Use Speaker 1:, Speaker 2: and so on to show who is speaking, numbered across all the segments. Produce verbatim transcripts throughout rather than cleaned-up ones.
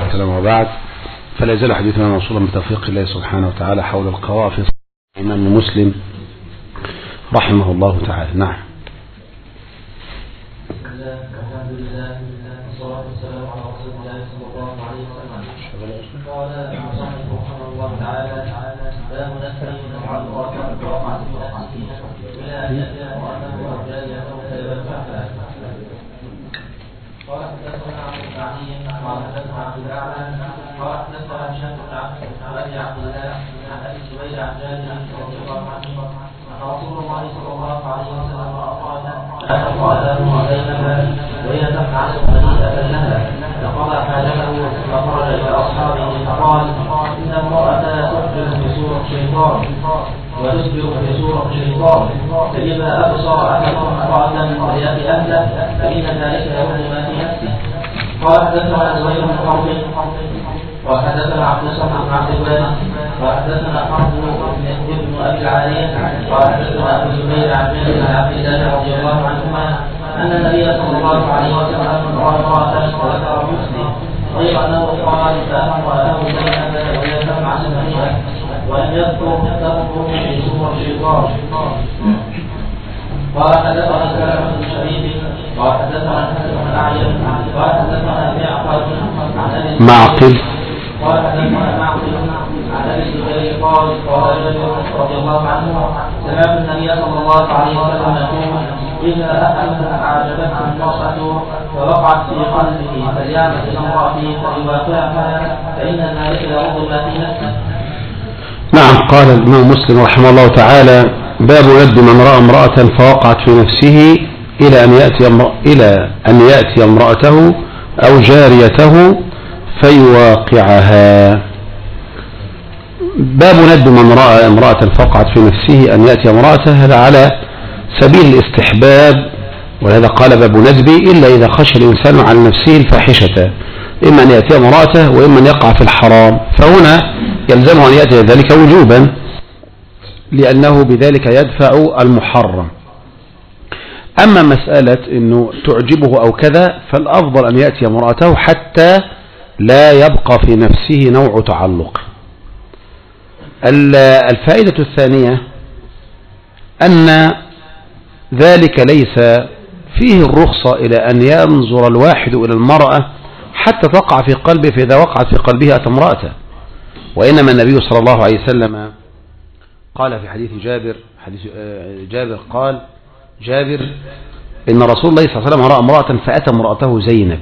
Speaker 1: والسلام وبعد. فلا يزال حديثنا موصولا بتوفيق الله سبحانه وتعالى حول القضاء في الإمام مسلم رحمه الله تعالى. نعم.
Speaker 2: الحمد لله والصلاة والسلام على رسول الله صلى الله عليه وسلم. قال المصنف رحمه الله تعالى: باب نفي نوع الغرفة وقعت بنفسه إلى أن يأتي امرأته وجاريته فيبتعها. قال حدثنا عبد العزيز قال حدثنا عبد الاعلى قال حدثنا هشام بن ابي عبد الله عن ابي الزبير عن جابر رضي الله عنه ان رسول الله صلى الله عليه وسلم امراته وزينب وهي تفعل مليئه لها فقضى حاجته فخرج الى اصحابه فقال: ان امراه تخبر في سوره شيطان وتسبق في سورة الشيطان، فإذا أبصر أحدكم امرأة وليأتي أهله فإن ذلك يوم ما في نفسه. قال حدثنا زهير بن حرب وحدثنا عبد الصمد بن عبد الوارث وحدثنا حرب بن أبي العالية قال حدثنا أبو الزبير عن جابر بن عبد الله رضي الله عنهما أن النبي صلى الله عليه وسلم رأى امرأة وذكر مسلم غير أنه قال فأمر له زينب وهي تسمع سمعها وأن يذكر تذكر في سورة الشيطان. قال حدثنا سلمة بن شريف قال حدثنا الحسن بن أعين قال حدثنا معقل عن أبي
Speaker 1: معقل
Speaker 2: قال حدثنا معقل عن أبي الزبير قال قال جابر رضي الله عنه: سمعت النبي صلى الله عليه وسلم يقول: إذا أحدكم أعجبته المرأة فوقعت في قلبه فليعمل إلى امرأته فليوافقها فإن ذلك يرد ما في نفسه.
Speaker 1: نعم. قال الإمام مسلم رحمه الله تعالى: باب ند من رأى امرأة فوقعت في نفسه إلى أن يأتي إلى أن يأتي امرأته أو جاريته فيواقعها. باب ند من رأى امرأة فوقعت في نفسه أن يأتي امرأته، هذا على سبيل الاستحباب، ولهذا قال باب ندبي إلا إذا خشى الإنسان على نفسه الفاحشة، إما أن يأتي امرأته وإما أن يقع في الحرام، فهنا يلزمه أن يأتي ذلك وجوبا لأنه بذلك يدفع المحرم. أما مسألة أنه تعجبه أو كذا فالأفضل أن يأتي امرأته حتى لا يبقى في نفسه نوع تعلق. الفائدة الثانية أن ذلك ليس فيه الرخصة إلى أن ينظر الواحد إلى المرأة حتى تقع في قلبه، فإذا وقعت في قلبه أتى امرأته. وإنما النبي صلى الله عليه وسلم قال في حديث جابر حديث جابر قال جابر إن رسول الله صلى الله عليه وسلم رأى امرأة فأتى امرأته زينب.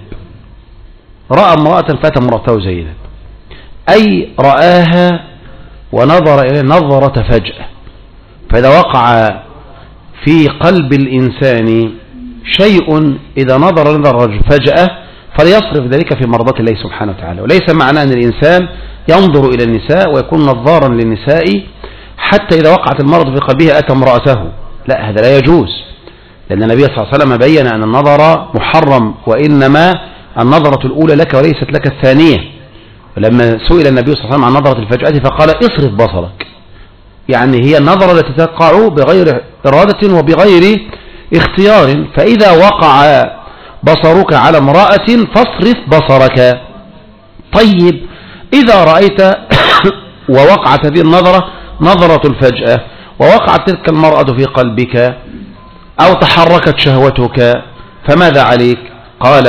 Speaker 1: رأى امرأة فأتى امرأته زينب أي رآها ونظر إليه نظرة فجأة. فإذا وقع في قلب الإنسان شيء إذا نظر نظر فجأة فليصرف ذلك في مرضات الله سبحانه وتعالى. وليس معنى أن الإنسان ينظر إلى النساء ويكون نظارا للنساء حتى إذا وقعت المرض في قلبه أتى امرأته، لا، هذا لا يجوز، لأن النبي صلى الله عليه وسلم بين أن النظر محرم، وإنما النظرة الأولى لك وليست لك الثانية. ولما سئل النبي صلى الله عليه وسلم عن نظرة الفجأة فقال: اصرف بصرك، يعني هي النظرة التي تقع بغير إرادة وبغير اختيار. فإذا وقع بصرك على امرأة فاصرف بصرك. طيب، إذا رأيت ووقعت هذه النظرة نظرة الفجأة ووقعت تلك المرأة في قلبك أو تحركت شهوتك فماذا عليك؟ قال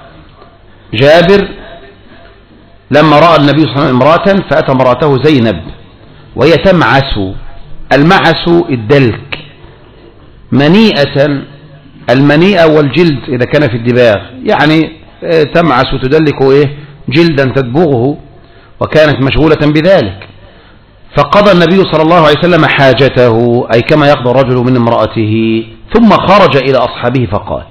Speaker 1: جابر: لما رأى النبي صلى الله عليه وسلم امرأة فأتى امرأته زينب وهي تمعس. المعس الدلك، منيئة، المنيئة والجلد إذا كان في الدباغ، يعني تمعس وتدلك إيه جلدا تدبغه، وكانت مشغولة بذلك. فقضى النبي صلى الله عليه وسلم حاجته أي كما يقضى الرجل من امرأته، ثم خرج إلى أصحابه فقال: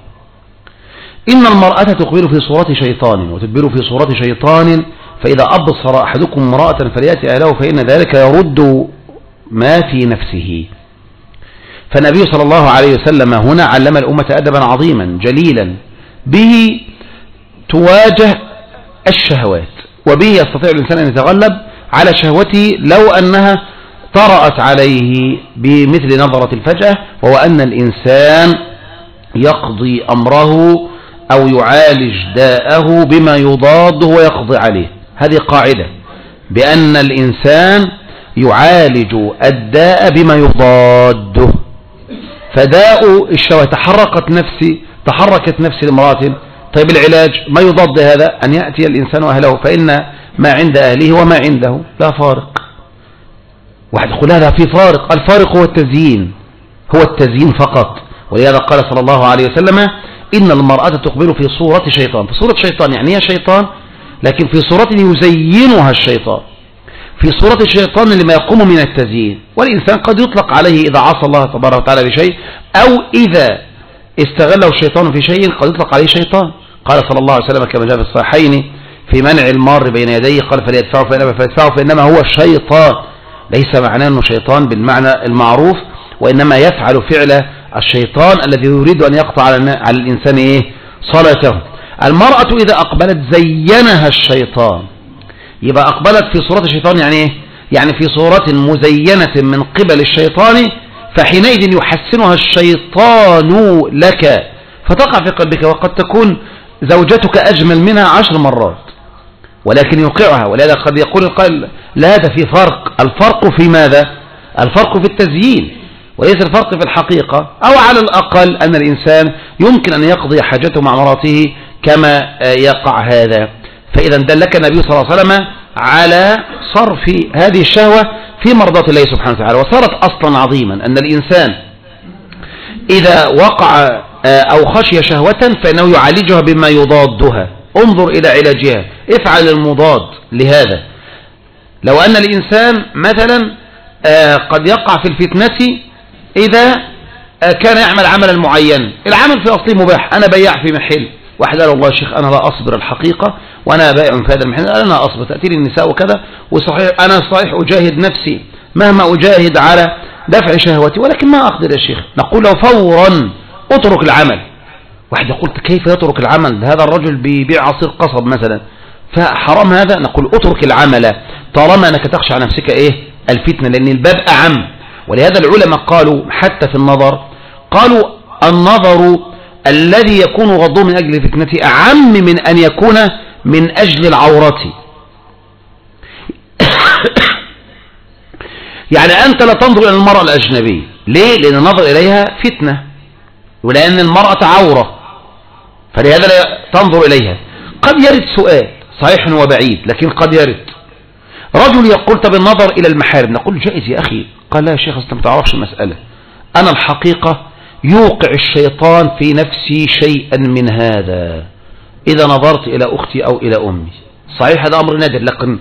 Speaker 1: إن المرأة تقبل في صورة شيطان وتدبر في صورة شيطان، فإذا أبصر أحدكم امرأة فليأتي أهله فإن ذلك يرد ما في نفسه. فالنبي صلى الله عليه وسلم هنا علم الأمة أدبا عظيما جليلا به تواجه الشهوات، وبه يستطيع الإنسان أن يتغلب على شهوته لو أنها طرأت عليه بمثل نظرة الفجأة، وهو أن الإنسان يقضي أمره أو يعالج داءه بما يضاده ويقضي عليه. هذه قاعدة بأن الإنسان يعالج الداء بما يضاده. فداء الشهوة تحركت نفسي تحركت نفسي لامرأة، طيب العلاج ما يضاد هذا أن يأتي الإنسان وأهله، فإن ما عند أهله وما عنده لا فارق. واحد يقول هذا في فارق، الفارق هو التزيين، هو التزيين فقط. ولهذا قال صلى الله عليه وسلم إن المرأة تقبل في صورة شيطان. في صورة شيطان يعني هي شيطان، لكن في صورة يزينها الشيطان، في صورة الشيطان لما يقوم من التزيين. والإنسان قد يطلق عليه إذا عصى الله تبارك وتعالى بشيء، أو إذا استغله الشيطان في شيء قد يطلق عليه شيطان. قال صلى الله عليه وسلم كما جاء في الصحيحين في منع المار بين يديه، قال فليدفعه فإنما فيدفعه فإنما هو الشيطان. ليس معناه أنه شيطان بالمعنى المعروف، وإنما يفعل فعل الشيطان الذي يريد أن يقطع على الإنسان إيه؟ صلاته. المرأة إذا أقبلت زينها الشيطان، يبقى أقبلت في صورة الشيطان يعني إيه؟ يعني في صورة مزينة من قبل الشيطان، فحينئذ يحسنها الشيطان لك فتقع في قلبك. وقد تكون زوجتك أجمل منها عشر مرات ولكن يوقعها. ولهذا قد يقول القائل لا هذا في فرق. الفرق في ماذا؟ الفرق في التزيين وليس الفرق في الحقيقة. أو على الأقل أن الإنسان يمكن أن يقضي حاجته مع مراته كما يقع هذا. فإذا دلك النبي صلى الله عليه وسلم على صرف هذه الشهوة في مرضاة الله سبحانه وتعالى. وصارت أصلا عظيما أن الإنسان إذا وقع أو خشي شهوة فإنه يعالجها بما يضادها. انظر إلى علاجها، افعل المضاد لهذا. لو أن الإنسان مثلا قد يقع في الفتنة إذا كان يعمل عملا معينا، العمل في أصله مباح، أنا بياع في محل، واحد قال والله يا شيخ أنا لا أصبر الحقيقة وأنا بائع في هذا المحل، أنا لا أصبر، تأتي لي النساء وكذا، وصحيح أنا صحيح أجاهد نفسي مهما أجاهد على دفع شهوتي ولكن ما أقدر يا شيخ. نقول له فورا اترك العمل. واحد يقول كيف يترك العمل؟ هذا الرجل بيبيع عصير قصب مثلا فحرام هذا. نقول اترك العمل طالما أنك تخشى على نفسك إيه؟ الفتنة، لأن الباب أعم. ولهذا العلماء قالوا حتى في النظر، قالوا النظر الذي يكون غضه من أجل فتنته أعم من أن يكون من أجل العورة. يعني أنت لا تنظر إلى المرأة الأجنبية، ليه؟ لأن النظر إليها فتنة، ولأن المرأة عورة، فلهذا لا تنظر إليها. قد يرد سؤال صحيح وبعيد، لكن قد يرد رجل يقول طب النظر إلى المحارم، نقول جائز يا أخي. قال لا يا شيخ أنت ما تعرفش المسألة، أنا الحقيقة يوقع الشيطان في نفسي شيئا من هذا إذا نظرت إلى أختي أو إلى أمي. صحيح هذا أمر نادر، لكن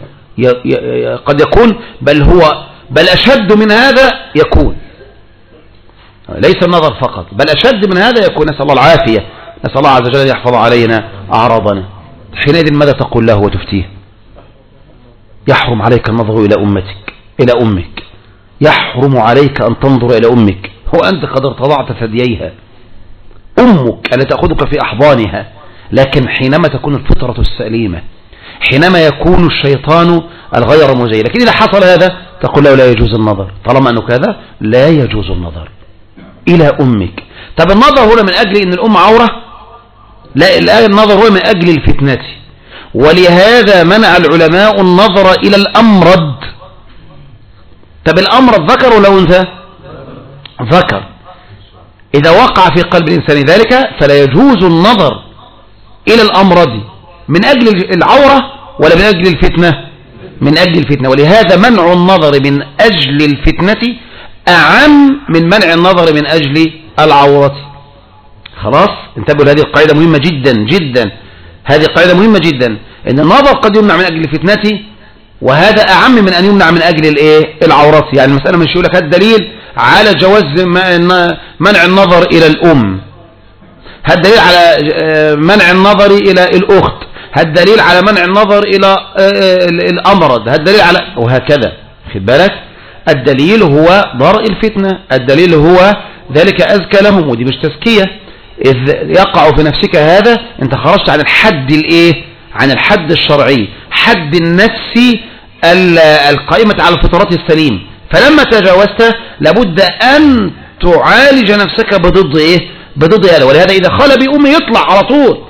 Speaker 1: قد يكون بل هو بل أشد من هذا يكون، ليس النظر فقط بل أشد من هذا يكون. نسأل الله العافية، نسأل الله عز وجل يحفظ علينا أعراضنا. حينئذ ماذا تقول له وتفتيه؟ يحرم عليك النظر إلى أمتك إلى أمك، يحرم عليك أن تنظر إلى أمك، هو أنت قد ارتضعت ثدييها، أمك التي تأخذك في أحضانها. لكن حينما تكون الفطرة السليمة، حينما يكون الشيطان الغير مزين، لكن إذا حصل هذا تقول له لا يجوز النظر، طالما أنه كذا لا يجوز النظر إلى أمك. طب النظر هنا من أجل أن الأم عورة؟ لا، الآية النظر هو من أجل الفتنة. ولهذا منع العلماء النظر إلى الأمرد. طب الأمرد ذكر ولا أنثى؟ ذكر. إذا وقع في قلب الإنسان ذلك فلا يجوز النظر إلى الأمرد من أجل العورة ولا من أجل الفتنة؟ من أجل الفتنة. ولهذا منع النظر من أجل الفتنة أعم من منع النظر من أجل العورة. خلاص انتبهوا لهذه القاعدة مهمة جدا جدا. هذه قاعدة مهمة جدا، ان النظر قد يمنع من أجل الفتنة وهذا أعم من أن يمنع من أجل الايه العورات. يعني المسألة مش يقول لك هذا دليل على جواز منع النظر إلى الأم، هذا دليل على منع النظر إلى الأخت، هذا دليل على منع النظر إلى الأمرد، هذا دليل على وهكذا. خد بالك، الدليل هو ضرء الفتنة، الدليل هو ذلك أزكى لهم، ودي مش تزكية. إذ يقع في نفسك هذا أنت خرجت عن الحد الإيه؟ عن الحد الشرعي، حد النفس القائمة على الفطرات السليم. فلما تجاوزت لابد أن تعالج نفسك بضد إيه؟ بضد هذا. ولهذا إذا خلى بأمه يطلع على طول،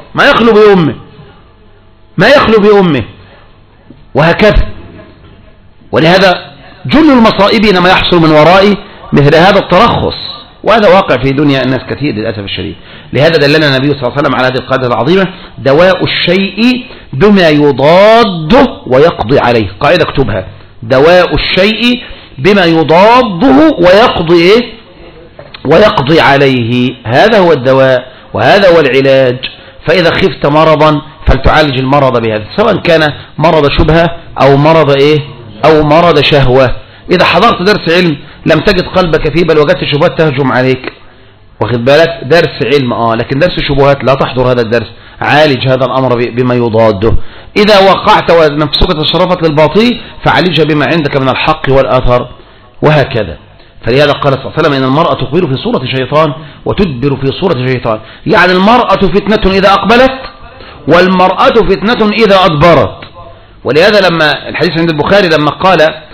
Speaker 1: ما يخلو بأمه ما يخلو بأمه وهكذا. ولهذا جل المصائب إنما يحصل من وراء مثل هذا الترخص، وهذا واقع في دنيا الناس كثير للأسف الشديد. لهذا دلنا النبي صلى الله عليه وسلم على هذه القاعدة العظيمة: دواء الشيء بما يضاده ويقضي عليه. قاعدة اكتبها: دواء الشيء بما يضاده ويقضي إيه؟ ويقضي عليه. هذا هو الدواء وهذا هو العلاج. فإذا خفت مرضا فلتعالج المرض بهذا، سواء كان مرض شبهة أو مرض إيه أو مرض شهوة. إذا حضرت درس علم لم تجد قلبك فيه بل وجدت شبهات تهجم عليك، واخد بالك؟ درس علم اه لكن درس شبهات لا تحضر هذا الدرس. عالج هذا الأمر بما يضاده. إذا وقعت ونفسك تشرفت للباطل فعالجها بما عندك من الحق والأثر، وهكذا. فلهذا قال صلى الله عليه وسلم: إن المرأة تقبل في صورة شيطان وتدبر في صورة شيطان. يعني المرأة فتنة إذا أقبلت والمرأة فتنة إذا أدبرت. ولهذا لما الحديث عند البخاري لما قال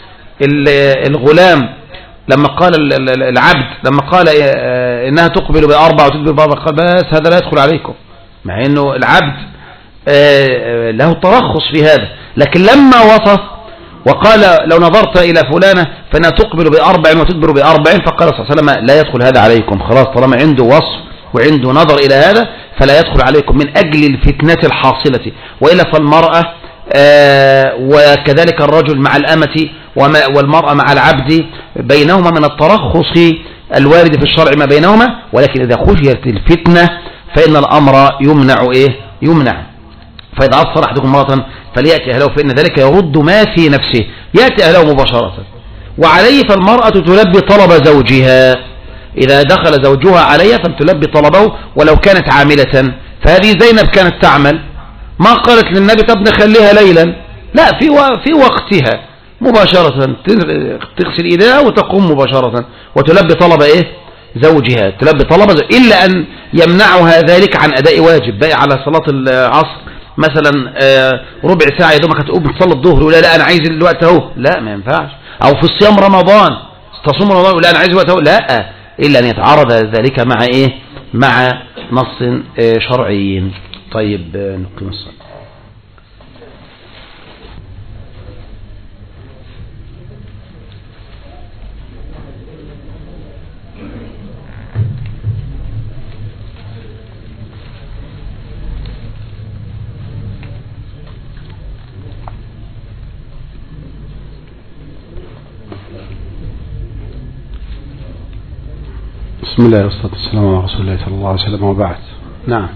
Speaker 1: الغلام لما قال العبد لما قال إنها تقبل بأربع وتدبر بأربع، قال: بس هذا لا يدخل عليكم، مع إنه العبد له ترخص في هذا. لكن لما وصف وقال: لو نظرت إلى فلانة فإنها تقبل بأربع وتدبر بأربع، فقال صلى الله عليه وسلم: لا يدخل هذا عليكم، خلاص طالما عنده وصف وعنده نظر إلى هذا فلا يدخل عليكم من أجل الفتنة الحاصلة. وإلا فالمرأة آه وكذلك الرجل مع الأمة والمرأة مع العبد بينهما من الترخص الوارد في الشرع ما بينهما، ولكن إذا خشيت الفتنة فإن الأمر يمنع إيه يمنع. فإذا أبصر أحدكم امرأة فليأتي أهله فإن ذلك يرد ما في نفسه، يأتي أهله مباشرة. وعليه فالمرأة تلبي طلب زوجها، إذا دخل زوجها عليها فلتلبي طلبه ولو كانت عاملة. فهذه زينب كانت تعمل، ما قالت للنبي طب نخليها ليلا، لا، في في وقتها مباشرة تغسل إيديها وتقوم مباشرة وتلبي طلب إيه زوجها، تلبي طلب زوجها، إلا أن يمنعها ذلك عن أداء واجب باقي على صلاة العصر مثلا ربع ساعة يا دوبك هتقوم تصلي الظهر ولا لا أنا عايز الوقت أهو، لا ما ينفعش. أو في الصيام رمضان تصوم رمضان ولا أنا عايز الوقت أهو، لا، إلا أن يتعارض ذلك مع إيه مع نص شرعي. طيب نقيم الصلاة. بسم الله والصلاة والسلام على رسول الله صلى الله عليه وسلم وبعد. نعم.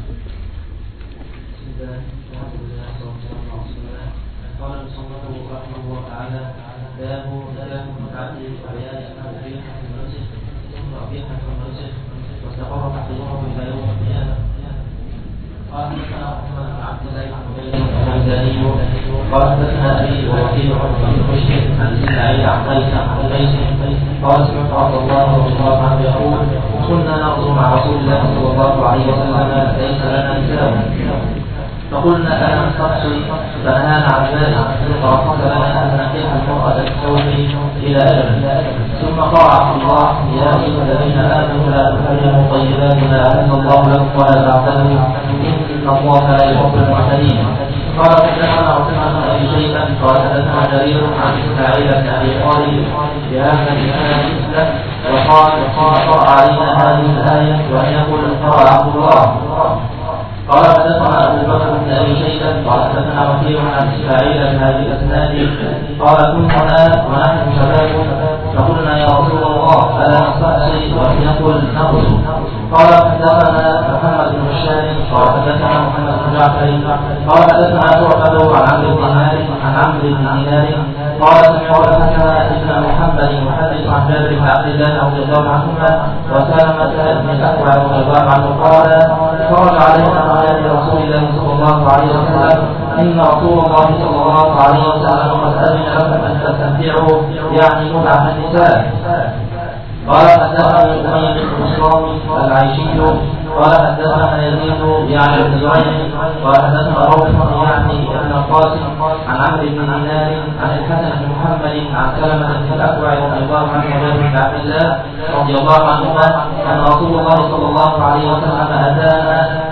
Speaker 2: قال حدثنا أبي ووكيل عن بشر عن إسماعيل عن قيس عن قيس قال سمعت عبد الله رضي الله عنه يقول: كنا نغزو مع رسول الله صلى الله عليه وسلم ليس لنا نساء، فقلنا ألا نستقصي فنهانا عن ذلك، فرخص لنا أن نحيح المرأة الثوب إلى أجل. ثم قال عبد الله: يا أيها الذين آمنوا لا تحرموا طيبات ما أحل الله لكم ولا تعتدوا إن الله لا يحب المعتدين. قال حدثنا عثمان بن ابي شيبه قال حدثنا جرير عن اسماعيل بن ابي طالب بهذا الاسناد مثله وقال قرأ علينا هذه الايه وان يقول قرأ عبد الله. قال حدثنا ابو بكر بن ابي شيبه قال حدثنا وكيع عن اسماعيل بن ابي الاسناد قال كنا ونحن شباب فقلنا يا رسول الله الا نستعصي وان يقول نغزو. قال حدثنا محمد بن بشار قال حدثنا محمد بن جعفر قال حدثنا شعبة عن عمرو بن مالك عن عمرو بن دينار قال سمعت حدثنا ابن محمد يحدث عن جابر بن عبد الله رضي الله عنهما وسلمة بن الأكوع رضي الله عنه قال: خرج علينا على رسول الله صلى الله عليه وسلم إن رسول الله صلى الله عليه وسلم قد أذن لكم أن تستمتعوا يعني متعة النساء. قال حدثنا أمية بن مسلم العيشي قال حدثنا يزيد يعني بن زريع قال حدثنا روح يعني ابن القاسم عن عمرو بن دينار عن الحسن بن محمد عن سلمة بن الأكوع رضي الله عنه وجابر بن عبد الله رضي الله عنهما أن رسول الله صلى الله عليه وسلم أتانا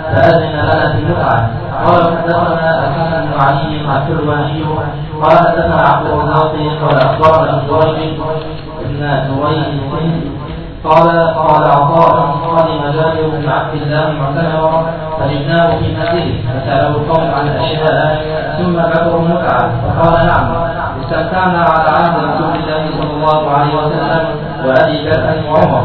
Speaker 2: فأذن لنا في المتعة. قال حدثنا الحسن بن علي الحلواني قال حدثنا عبد الرزاق قال أخبرنا ابن جريج بن نويس قال قال عطاء قدم جابر بن عبد الله معتمرا فجئناه في منزله فسأله القوم عن الأشياء ثم ذكروا المتعة فقال نعم استمتعنا على عهد رسول الله صلى الله عليه وسلم وأبي بكر وعمر.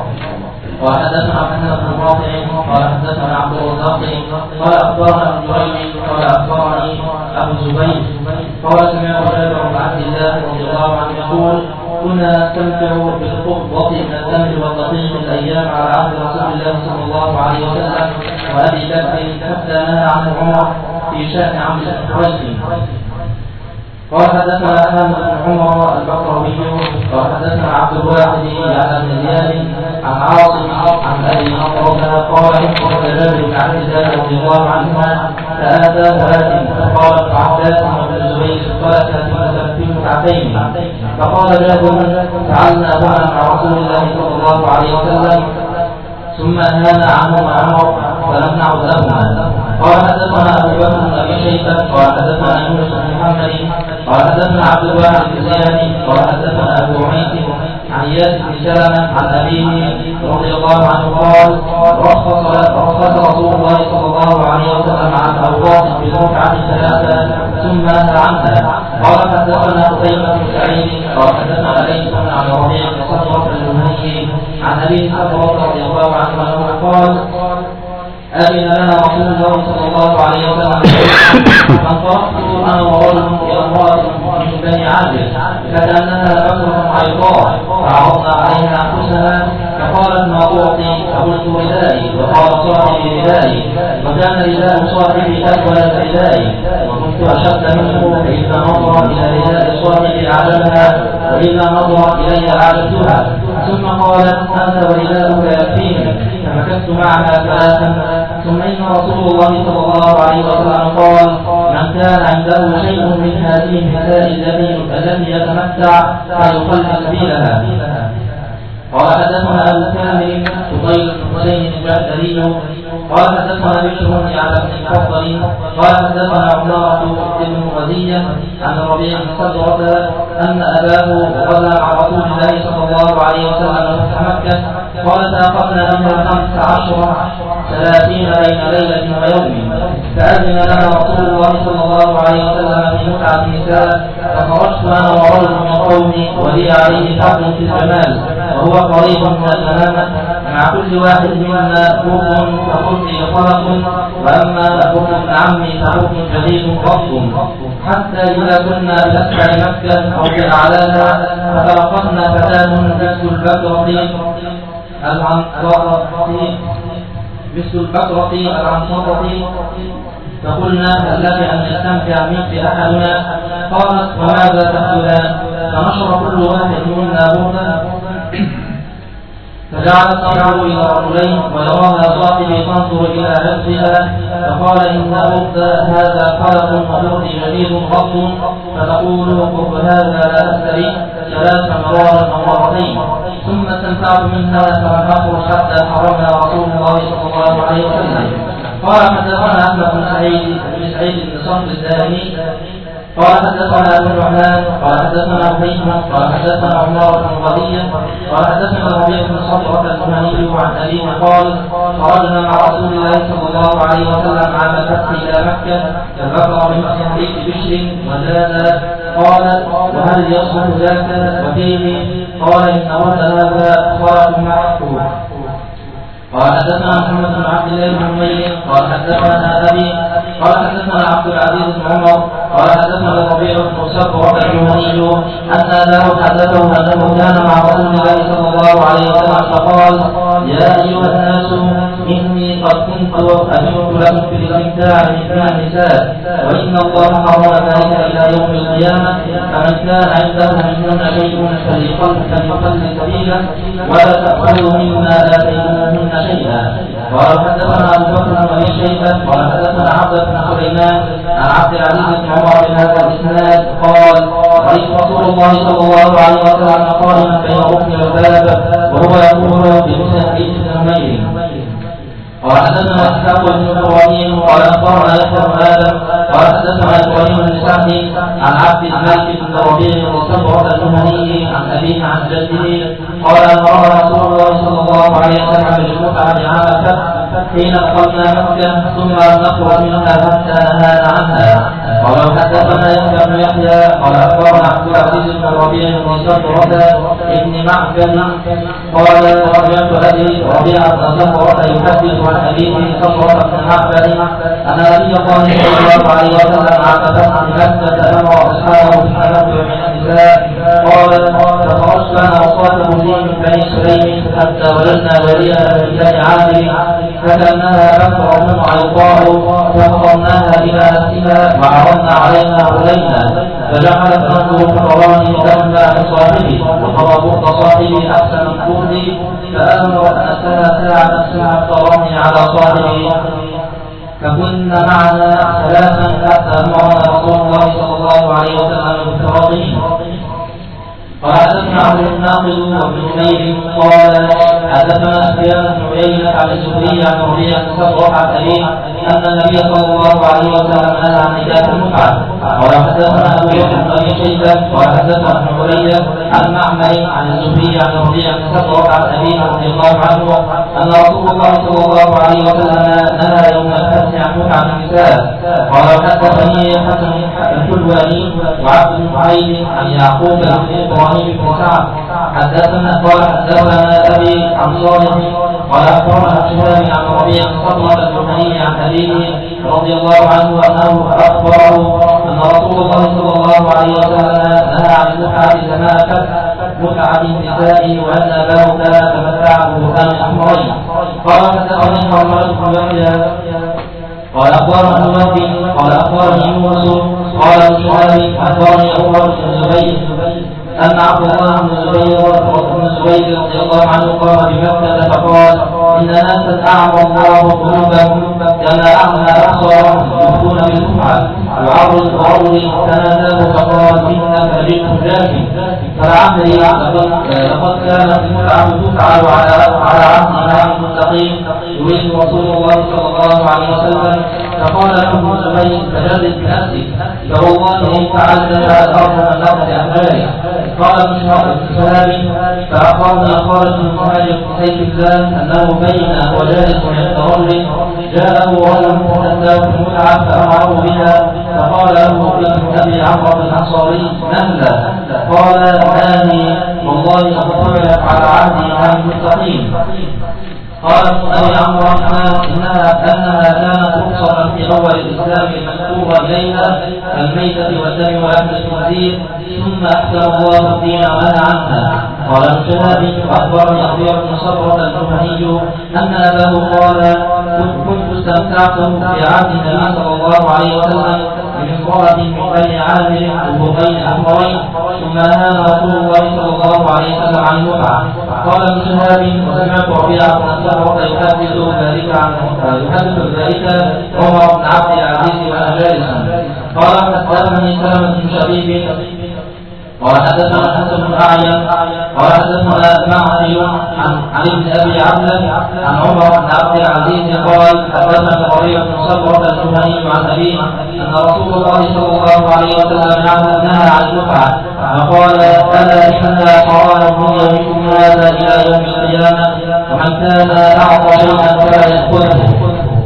Speaker 2: وحدثنا حسن بن رافع قال حدثنا عبد الرزاق قال أخبرنا ابن جريج قال أخبرني أبو الزبير قال سمعت جابر بن عبد الله رضي الله عنه يقول كنا نستمتع بالقبضة من التمر والدقيق الأيام على عهد رسول الله صلى الله عليه وسلم وأبي بكر حتى نهى عنه عمر في شأن عبد الحويسي. قال حدثنا أحمد بن عمر البقروي قال حدثنا عبد الواحد عن ابن زياد عن عاصم عن أبي نضرة قال حدث جابر بن عبد الله رضي الله عنهما فآتاه آت فقال ابن عباس وابن الزبير قال في متعتين فقال جابر فعلنا هنا مع رسول الله صلى الله عليه وسلم ثم نهانا عنهما عمر فلم نعد لهما. قال حدثنا أبو بكر بن أبي شيبة قال حدثنا يونس بن محمد قال حدثنا عبد الواحد بن زياد قال حدثنا أبو عميس عن إياس بن سلمة عن أبيه رضي الله عنه قال رخص رخص رسول الله صلى الله عليه وسلم عن أوقات بالمتعة ثلاثة ثم نهى عنها. قال حدثنا قتيبة بن سعيد قال حدثنا ليث عن ربيع بن صخرة المهني عن أبي هريرة رضي الله عنه أنه قال أذن لنا رسول الله صلى الله عليه وسلم فانطلقت أنا ورجل إلى امرأة من بني عامر فكأنها بكرة عيطاء فعرضنا عليها أنفسها فقالت ما أعطي فقلت ردائي وقال صاحبي ردائي وكان رداء صاحبي أسود ردائي وكنت أشد منه فإذا نظر إلى رداء صاحبي أعجبها وإذا نظر إلي أعجبتها ثم قالت أنت ورداءك يكفيني فمكثت معها ثلاثا ثم إن رسول الله صلى الله عليه وسلم قال من كان عنده شيء من هذه النساء الذي يتمتع فيخل سبيلها. قال حدثنا أبو كامل فضيل بن حسين الجعفري قال حدثنا بشر على بن المفضل قال حدثنا عمارة بن غزية عن ربيع بن صدرة أن أباه غزا مع رسول الله صلى الله عليه وسلم فتح مكة قال تأخذنا منها خمس عشر ثلاثين بين ليلة ويوم فأذن لنا رسول الله صلى الله عليه وسلم في متعة النساء فخرجت أنا ورجل من قومي ولي عليه فضل في الجمال وهو قريب من المنامة مع كل واحد منا بوق فقلت خلق وأما بوق ابن عمي فبوق جديد قص حتى إذا كنا بأسفل مكة أو بأعلاها فتلقتنا فتاة مثل البكرة العنصرة مثل البكرة العنصرة فقلنا هل لك أن نستمتع منك أحدنا؟ قالت وماذا تأكلان؟ فنشر كل واحد منا بوقا فجعلت تنظر إلى رجلين ويراها صاحبي تنظر إلى نفسها فقال إن أرد هذا خلق وبغضي جديد غض فتقول قرب هذا لا أستري ثلاث مرات أو مرتين ثم استمتعت منها فلم أخرج حتى حرمنا رسول الله صلى الله عليه وسلم. قال حدثنا أحمد بن سعيد بن سعيد بن صخر الدارمي قال حدثنا ابن الرحمن قال حدثنا حيثم قال حدثنا عمار بن غزية قال حدثنا ربيع بن صخرة المهني عن أبيه قال خرجنا مع رسول الله صلى الله عليه وسلم عام الفتح إلى مكة فذكر من حديث بشر وزاد قال وهل يصلح ذاك وفيه قال إن أرد هذا خرج محفوظ. قال حدثنا محمد بن عبد الله بن عمير قال حدثنا أبي قال حدثنا عبد العزيز بن عمر قال حدثنا الربيع بن صخرة المهني أن أباه حدثه أنه كان مع رسول الله صلى الله عليه وسلم فقال يا أيها الناس إني قد كنت أمرت لكم في الاستمتاع من النساء وإن الله حرم ذلك إلى يوم القيامة فمن كان عنده منهن شيء فليقل سبيلا ولا تأخذوا مما آتيتموهن شيئا. قال حدثنا أبو بكر بن أبي شيبة قال حدثنا عبد بن سليمان عن عبد العزيز بن عمر بهذا الإسناد قال رأيت رسول الله صلى الله عليه وسلم قائما بين ركن الباب وهو يقول بمسند بن عمير. وحدثنا اسحاق بن ابراهيم قال اخبرنا يحيى بن ادم قال حدثنا ابراهيم بن سعد عن عبد الملك بن ربيع وصبرة الجهني عن ابيه عن جده قال امر رسول الله صلى الله عليه وسلم بالمتعه عام الفتح حين دخلنا مكه ثم لم نخرج منها حتى نهانا عنها. قال حدثنا يحيى بن يحيى قال اخبرنا عبد العزيز بن ربيع وصبرة ابن معبد قال سمعت ابي ربيعه بن صبرة يحدث عن أبيه صبرة بن معبد أن نبي الله صلى الله عليه وسلم عن فتح مكة أمر أصحابه بالتنبع من النساء قال فخرجت أنا وصاحب لي من بني سليم حتى وجدنا وليها من بني عامر فكأنها بكر بن عيطاء ففضلناها إلى نفسها وعرضنا عليها علينا فجعلت تنظر فقراني دمها من صاحبي وقضى بغض صاحبي أحسن من بغضي فأمر أن أسألها ساعة ساعة تراني على صاحبي فكنا معنا ثلاثا حتى أمرنا رسول الله صلى الله عليه وسلم بفراغهم. قال حدثنا عبد الناقد وابن نمير قال حدثنا سفيان بن عيينة عن الزهري عن ربيع بن صبرة عن أبيه أن النبي صلى الله عليه وسلم نهى عن نكاح المتعة. قال حدثنا أبو بكر بن أبي شيبة قال حدثنا ابن علي عن معمر عن الزهري عن ربيع بن صبرة عن أبيه رضي الله عنه أن رسول الله صلى الله عليه وسلم نهى يوم الفتح عن متعة النساء. قال حدثني حسن الحلواني وعبد بن معين عن يعقوب بن إبراهيم بن سعد حدثنا قال حدثنا أبي عن صالح قال أخبرنا شهاب عن ربيع بن صبرة الجهني عن أبيه رضي الله عنه أنه أخبره أن رسول الله صلى الله عليه وسلم نهى عن المتعة زمان متعة النساء وأن أباه كان تمتع ببهتان أحمرين. قال حدثني محمد بن يحيى قال أخبرنا المهدي قال أخبرني يونس قال ابن شهاب أخبرني عمر بن الزبير أن عبد الله بن الزبير بن الزبير رضي الله عنه قام بمكة فقال إن ناسا أعمى الله قلوبهم كما أعمى أبصارهم يفتون بالمتعة يعرض الرجل تناداه فقال إنك جئت جاهل فلعمري لقد كانت المتعة تفعل على على عهد المتقين يريد رسول الله صلى الله عليه وسلم. فقال له ابن الزبير فجلد بنفسك فوالله إن فعلت الأرض من نقد أموالك. قال ابن شهاب فأخبرني خالد بن مهاجر بن سيف الله أنه بين وجالس عند رجل جاءه رجل متنداه في المتعة فأمره بها فقال له ابن أبي عمرو الأنصاري مهلا قال آني والله أطلعت على عهدي عن المتقين. قال ابن أبي عمرو إنها أنها كانت رخصة في أول الإسلام مكتوبة إليها كالميتة والدم ولحم الخنزير ثم أحسن الله الدين ونهى عنها. قال ابن شهاب أخبرني ربيع بن صبرة الجهني أن أباه قال كنت استمتعت في عهد النبي صلى الله عليه وسلم بمصرة من بني عامر وبين أحمرين ثم نهى رسول الله صلى الله عليه وسلم عن المتعة. قال ابن شهاب وسمعت ربيع بن صبرة يحدث ذلك عن يحدث ذلك عمر بن عبد العزيز وأنا جالس. قال حدثني سلمة بن شبيب قال حدثنا حسن بن أعين قال حدثنا معقل عن عن ابن أبي عبد عن عمر بن عبد العزيز قال حدثنا ربيع بن صبرة الجهني عن أبيه أن رسول الله صلى الله عليه وسلم نهى عن المتعة فقال ألا إنها حرام من يومكم هذا إلى يوم القيامة ومن كان أعطى شيئا فلا يأخذه.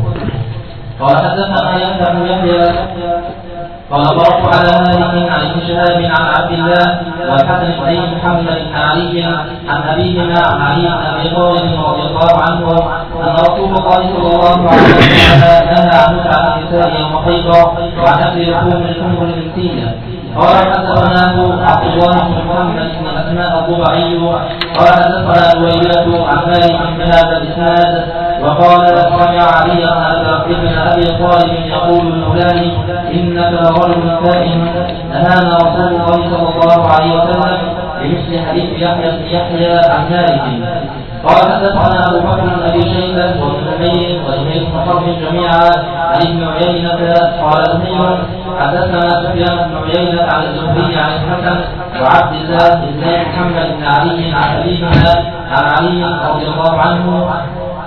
Speaker 2: قال حدثنا يحيى بن يحيى قال ضربت على مالك عن ابن شهاب عن عبد الله والحسن بن محمد بن علي عن أبيهما عن علي بن أبي طالب رضي الله عنه أن رسول الله صلى الله عليه وسلم نهى عن متعة النساء يوم خيبر وعن أكل لحوم الحمر الجنسية. قال حدثناه عبد الله بن محمد بن أسماء الضبعي قال حدثنا دويلة عن مالك بهذا الإسناد وقال سمع علي بن أبي طالب يقول لفلان إنك لرجل كائن نهانا رسول الله صلى الله عليه وسلم بمثل حديث يحيى بن يحيى عن مالك. قال حدثنا أبو بكر بن أبي شيبة وابن نمير وزهير بن حرب جميعا عن ابن عيينة قال زهير حدثنا سفيان بن عيينة عن الزهري عن الحسن وعبد الله بن محمد بن علي عن أبيهما عن علي رضي الله عنه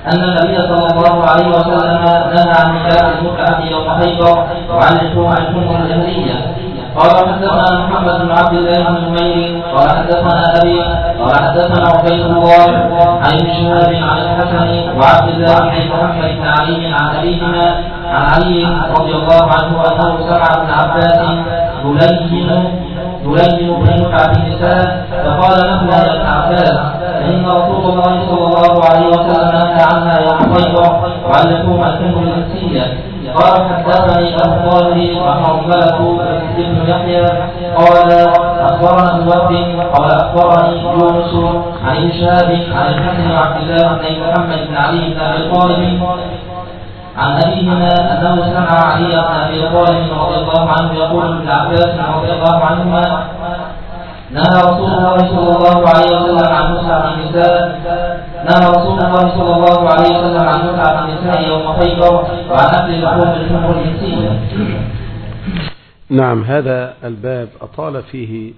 Speaker 2: أن النبي صلى الله عليه وسلم نهى عن نكاح المتعة يوم خيبر وعن الحمر الجاهلية. قال حدثنا محمد بن عبد الله بن نمير قال حدثنا أبي قال حدثنا عبيد الله عن ابن شهاب عن الحسن وعبد الله بن محمد بن علي عن أبيهما عن علي رضي الله عنه أنه سمع ابن عباس يلين يلين بمتعة النساء فقال له يا ابن عباس إن رسول الله صلى الله عليه وسلم نهى عنها يوم خيبر وعن لحوم الحمر الإنسية. قال حدثني أبو طاهر وحرملة بن يحيى قال أخبرنا ابن وهب قال أخبرني يونس عن ابن شهاب عن الحسن وعبد الله بن محمد بن علي بن أبي طالب عن أبيهما أنه سمع علي بن أبي طالب رضي الله عنه يقول ابن عباس رضي الله عنهما نهى رسول الله صلى الله عليه وسلم عن متعة النساء نهى رسول الله صلى الله عليه وسلم عن متعة النساء يوم خيبر وعن أكل لحوم الحمر الإنسية.
Speaker 1: نعم، هذا الباب أطال فيه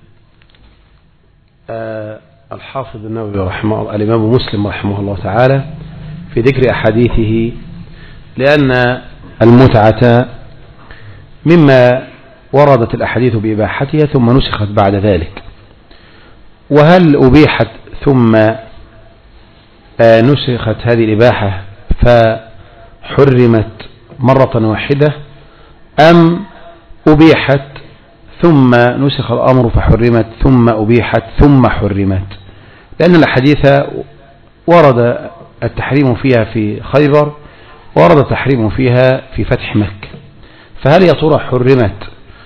Speaker 1: آه الحافظ النووي رحمه الإمام مسلم رحمه الله تعالى في ذكر أحاديثه، لأن المتعة مما وردت الأحاديث بإباحتها ثم نسخت بعد ذلك. وهل أبيحت ثم آه نسخت هذه الإباحة فحرمت مرة واحدة، أم أبيحت ثم نسخ الأمر فحرمت ثم أبيحت ثم حرمت؟ لأن الحديث ورد التحريم فيها في خيبر ورد التحريم فيها في فتح مكة، فهل يا ترى حرمت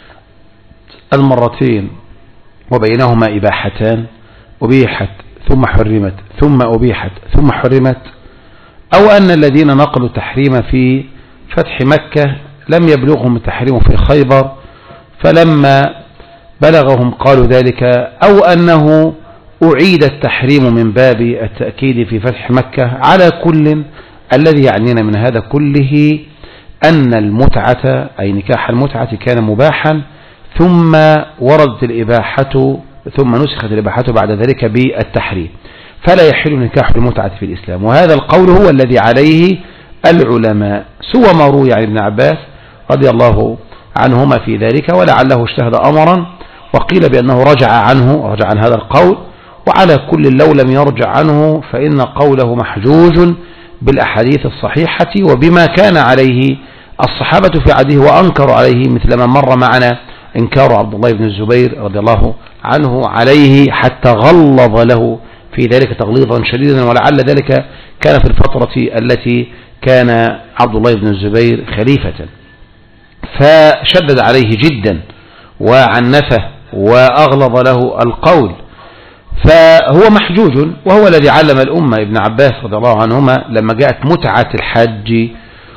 Speaker 1: المرتين وبينهما إباحتان، أبيحت ثم حرمت ثم أبيحت ثم حرمت، أو أن الذين نقلوا التحريم في فتح مكة لم يبلغهم التحريم في خيبر فلما بلغهم قالوا ذلك، أو أنه أعيد التحريم من باب التأكيد في فتح مكة؟ على كل الذي يعنينا من هذا كله أن المتعة أي نكاح المتعة كان مباحا ثم وردت الإباحة ثم نسخت الإباحة بعد ذلك بالتحريم، فلا يحل نكاح المتعة في الإسلام. وهذا القول هو الذي عليه العلماء، سوى ما روي عن ابن عباس رضي الله عنهما في ذلك، ولعله اجتهد أمرا وقيل بأنه رجع عنه رجع عن هذا القول. وعلى كل لو لم يرجع عنه فإن قوله محجوج بالأحاديث الصحيحة وبما كان عليه الصحابة في عهده وأنكروا عليه، مثل ما مر معنا إنكار عبد الله بن الزبير رضي الله عنه عليه حتى غلظ له في ذلك تغليظا شديدا، ولعل ذلك كان في الفترة التي كان عبد الله بن الزبير خليفة، فشدد عليه جدا وعنفه وأغلظ له القول، فهو محجوج. وهو الذي علم الأمة ابن عباس رضي الله عنهما لما جاءت متعة الحج،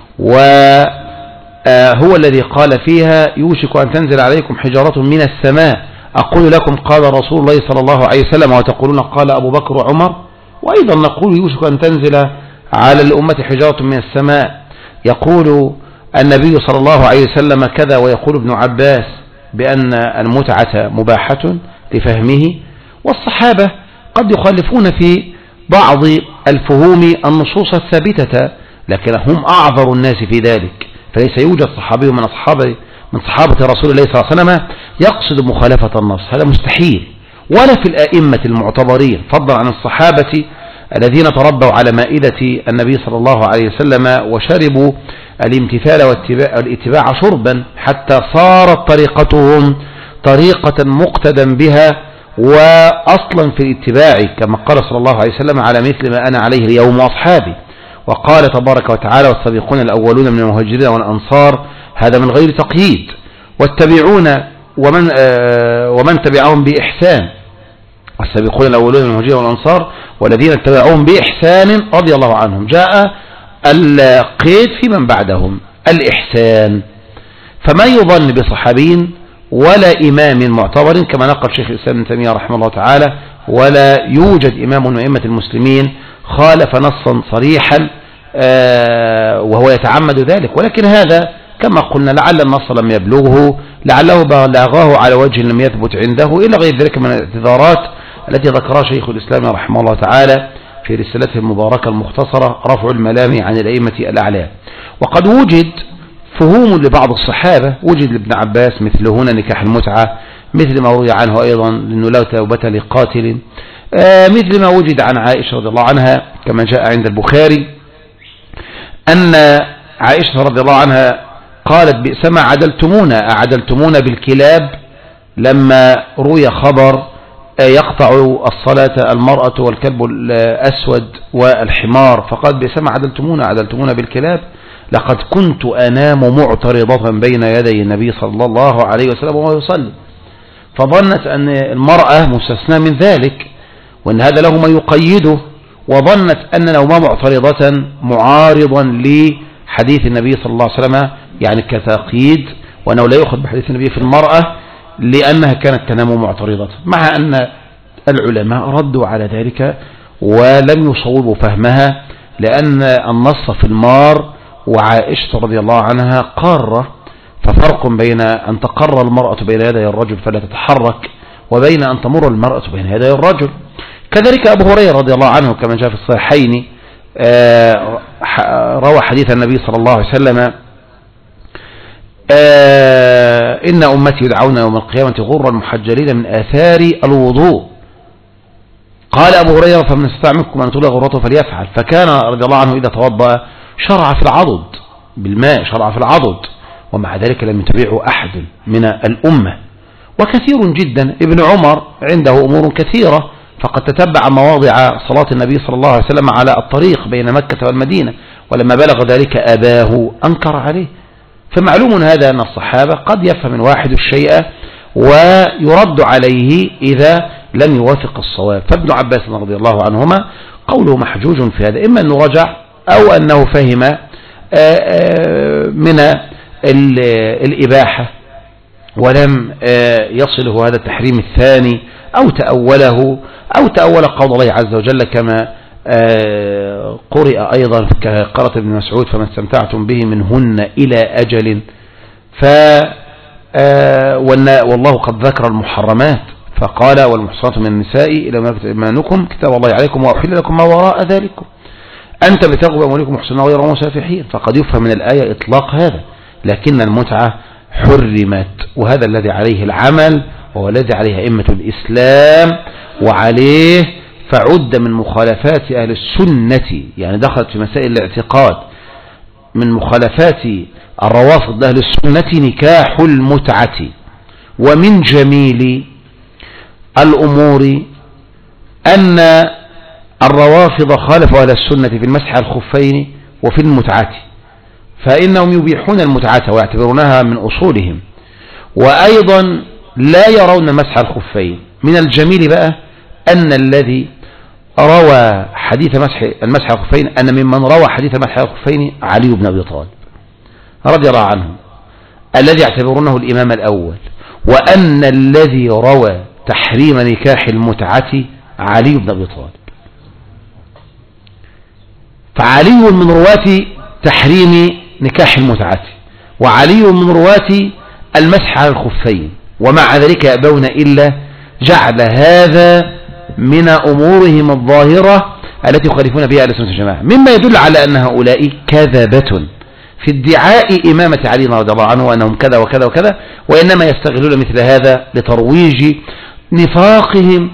Speaker 1: وهو الذي قال فيها يوشك أن تنزل عليكم حجارة من السماء أقول لكم قال رسول الله صلى الله عليه وسلم وتقولون قال أبو بكر وعمر، وأيضا نقول يوشك أن تنزل على الأمة حجارة من السماء. يقول النبي صلى الله عليه وسلم كذا، ويقول ابن عباس بأن المتعة مباحة لفهمه. والصحابة قد يخالفون في بعض الفهوم النصوص الثابتة، لكن هم أعذر الناس في ذلك، فليس يوجد صحابي من أصحاب من صحابة رسول الله صلى الله عليه وسلم يقصد مخالفة النص، هذا مستحيل، ولا في الآئمة المعتبرين فضلا عن الصحابة الذين تربوا على مائدة النبي صلى الله عليه وسلم وشربوا الامتثال والاتباع شربا حتى صارت طريقتهم طريقة مقتدى بها وأصلا في الاتباع، كما قال صلى الله عليه وسلم على مثل ما أنا عليه اليوم وأصحابي. وقال تبارك وتعالى والسابقون الأولون من المهاجرين والأنصار، هذا من غير تقييد، والتبعون ومن, آه ومن تبعهم بإحسان، والسابقون الأولون من المهاجرين والأنصار والذين اتبعوهم بإحسان رضي الله عنهم. جاء القيد في من بعدهم الإحسان، فما يظن بصحابين ولا إمام معتبر كما نقل شيخ الإسلام ابن تيمية رحمه الله تعالى، ولا يوجد إمام من أئمة المسلمين خالف نصا صريحا وهو يتعمد ذلك، ولكن هذا كما قلنا لعل النص لم يبلغه، لعله بلغه على وجه لم يثبت عنده، إلى غير ذلك من الاعتذارات التي ذكرها شيخ الإسلام رحمه الله تعالى في رسالته المباركة المختصرة رفع الملام عن الأئمة الأعلام. وقد وجد فهوم لبعض الصحابة، وجد لابن عباس مثل هنا نكاح المتعة، مثل ما روي عنه أيضا لأنه لا توبة لقاتل، آه مثل ما وجد عن عائشة رضي الله عنها كما جاء عند البخاري أن عائشة رضي الله عنها قالت بئسما عدلتمونا أعدلتمونا بالكلاب، لما روي خبر يقطع الصلاة المرأة والكلب الأسود والحمار، فقال بئسما عدلتمونا عدلتمونا بالكلاب، لقد كنت أنام معترضة بين يدي النبي صلى الله عليه وسلم وهو يصلي، فظنت أن المرأة مستثنى من ذلك وأن هذا له ما يقيده، وظنت أن نومها معترضة معارضا لحديث النبي صلى الله عليه وسلم يعني كتقييد، وأنه لا يأخذ بحديث النبي في المرأة لأنها كانت تنام معترضة، مع أن العلماء ردوا على ذلك ولم يصوبوا فهمها، لأن النص في المار وعائشة رضي الله عنها قارة، ففرق بين أن تقر المرأة بين يدي الرجل فلا تتحرك وبين أن تمر المرأة بين يدي الرجل. كذلك أبو هريرة رضي الله عنه كما جاء في الصحيحين روى حديث النبي صلى الله عليه وسلم إن أمتي يدعون يوم القيامة غرا محجلين من آثار الوضوء. قال أبو هريرة فمن استطاع منكم أن تولى غرته فليفعل، فكان رضي الله عنه إذا توضأ شرع في العضد بالماء، شرع في العضد، ومع ذلك لم يتبعه أحد من الأمة. وكثير جدا ابن عمر عنده أمور كثيرة، فقد تتبع مواضع صلاة النبي صلى الله عليه وسلم على الطريق بين مكة والمدينة، ولما بلغ ذلك أباه أنكر عليه. فمعلوم هذا أن الصحابة قد يفهم الواحد الشيء ويرد عليه إذا لم يوافق الصواب. فابن عباس رضي الله عنهما قوله محجوج في هذا، إما أنه رجع أو أنه فهم من الإباحة ولم يصله هذا التحريم الثاني، أو تأوله أو تأول قول الله عز وجل كما قرئ أيضا كقرأت ابن مسعود فما استمتعتم به منهن إلى أجل، ف والله قد ذكر المحرمات فقال والمحصنات من النساء إلى ما ملكت أيمانكم كتاب الله عليكم وأحل لكم ما وراء ذلكم أن تبتغوا بأموالكم محسنين غير مسافحين، فقد يفهم من الآية إطلاق هذا، لكن المتعة حرمت، وهذا الذي عليه العمل وهو الذي عليه أئمة الإسلام، وعليه فعد من مخالفات أهل السنة، يعني دخلت في مسائل الاعتقاد من مخالفات الروافض أهل السنة نكاح المتعة. ومن جميل الأمور أن الروافض خالفوا أهل السنة في المسح على الخفين وفي المتعة، فإنهم يبيحون المتعة ويعتبرونها من أصولهم، وأيضا لا يرون مسح الخفين. من الجميل بقى أن الذي روى حديث مسح المسح على الخفين أن ممن روى حديث مسح على الخفين علي بن أبي طالب رضي الله عنه الذي يعتبرونه الإمام الأول، وأن الذي روى تحريم نكاح المتعة علي بن أبي طالب، فعلي من رواة تحريم نكاح المتعة وعلي من رواة المسح على الخفين، ومع ذلك يأبون إلا جعل هذا من أمورهم الظاهرة التي يخالفون بها أهل السنة والجماعة، مما يدل على أن هؤلاء كذبة في ادعاء إمامة علي رضي الله عنه وأنهم كذا وكذا وكذا، وإنما يستغلون مثل هذا لترويج نفاقهم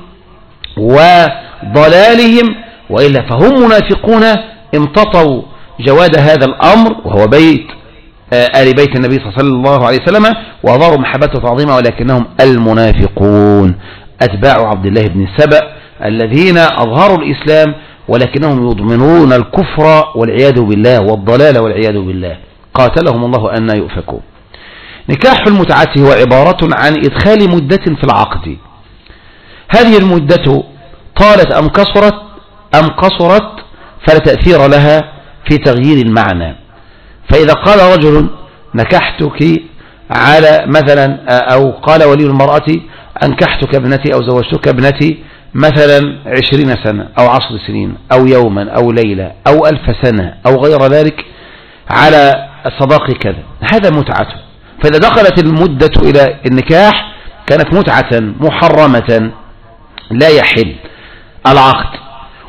Speaker 1: وضلالهم، وإلا فهم منافقون امتطوا جواد هذا الأمر وهو بيت آل بيت النبي صلى الله عليه وسلم وأظهروا محبته وتعظيمه، ولكنهم المنافقون أتباع عبد الله بن سبأ الذين أظهروا الإسلام ولكنهم يضمنون الكفر والعياذ بالله والضلال والعياذ بالله، قاتلهم الله أن يؤفكون. نكاح المتعة هو عبارة عن إدخال مدة في العقد، هذه المدة طالت أم قصرت أم قصرت فلا تأثير لها في تغيير المعنى. فإذا قال رجل نكحتك على مثلا، أو قال ولي المرأة أنكحتك ابنتي أو زوجتك ابنتي مثلا عشرين سنة أو عشر سنين أو يوما أو ليلة أو ألف سنة أو غير ذلك على الصداق كذا، هذا متعته. فإذا دخلت المدة إلى النكاح كانت متعة محرمة لا يحل العقد.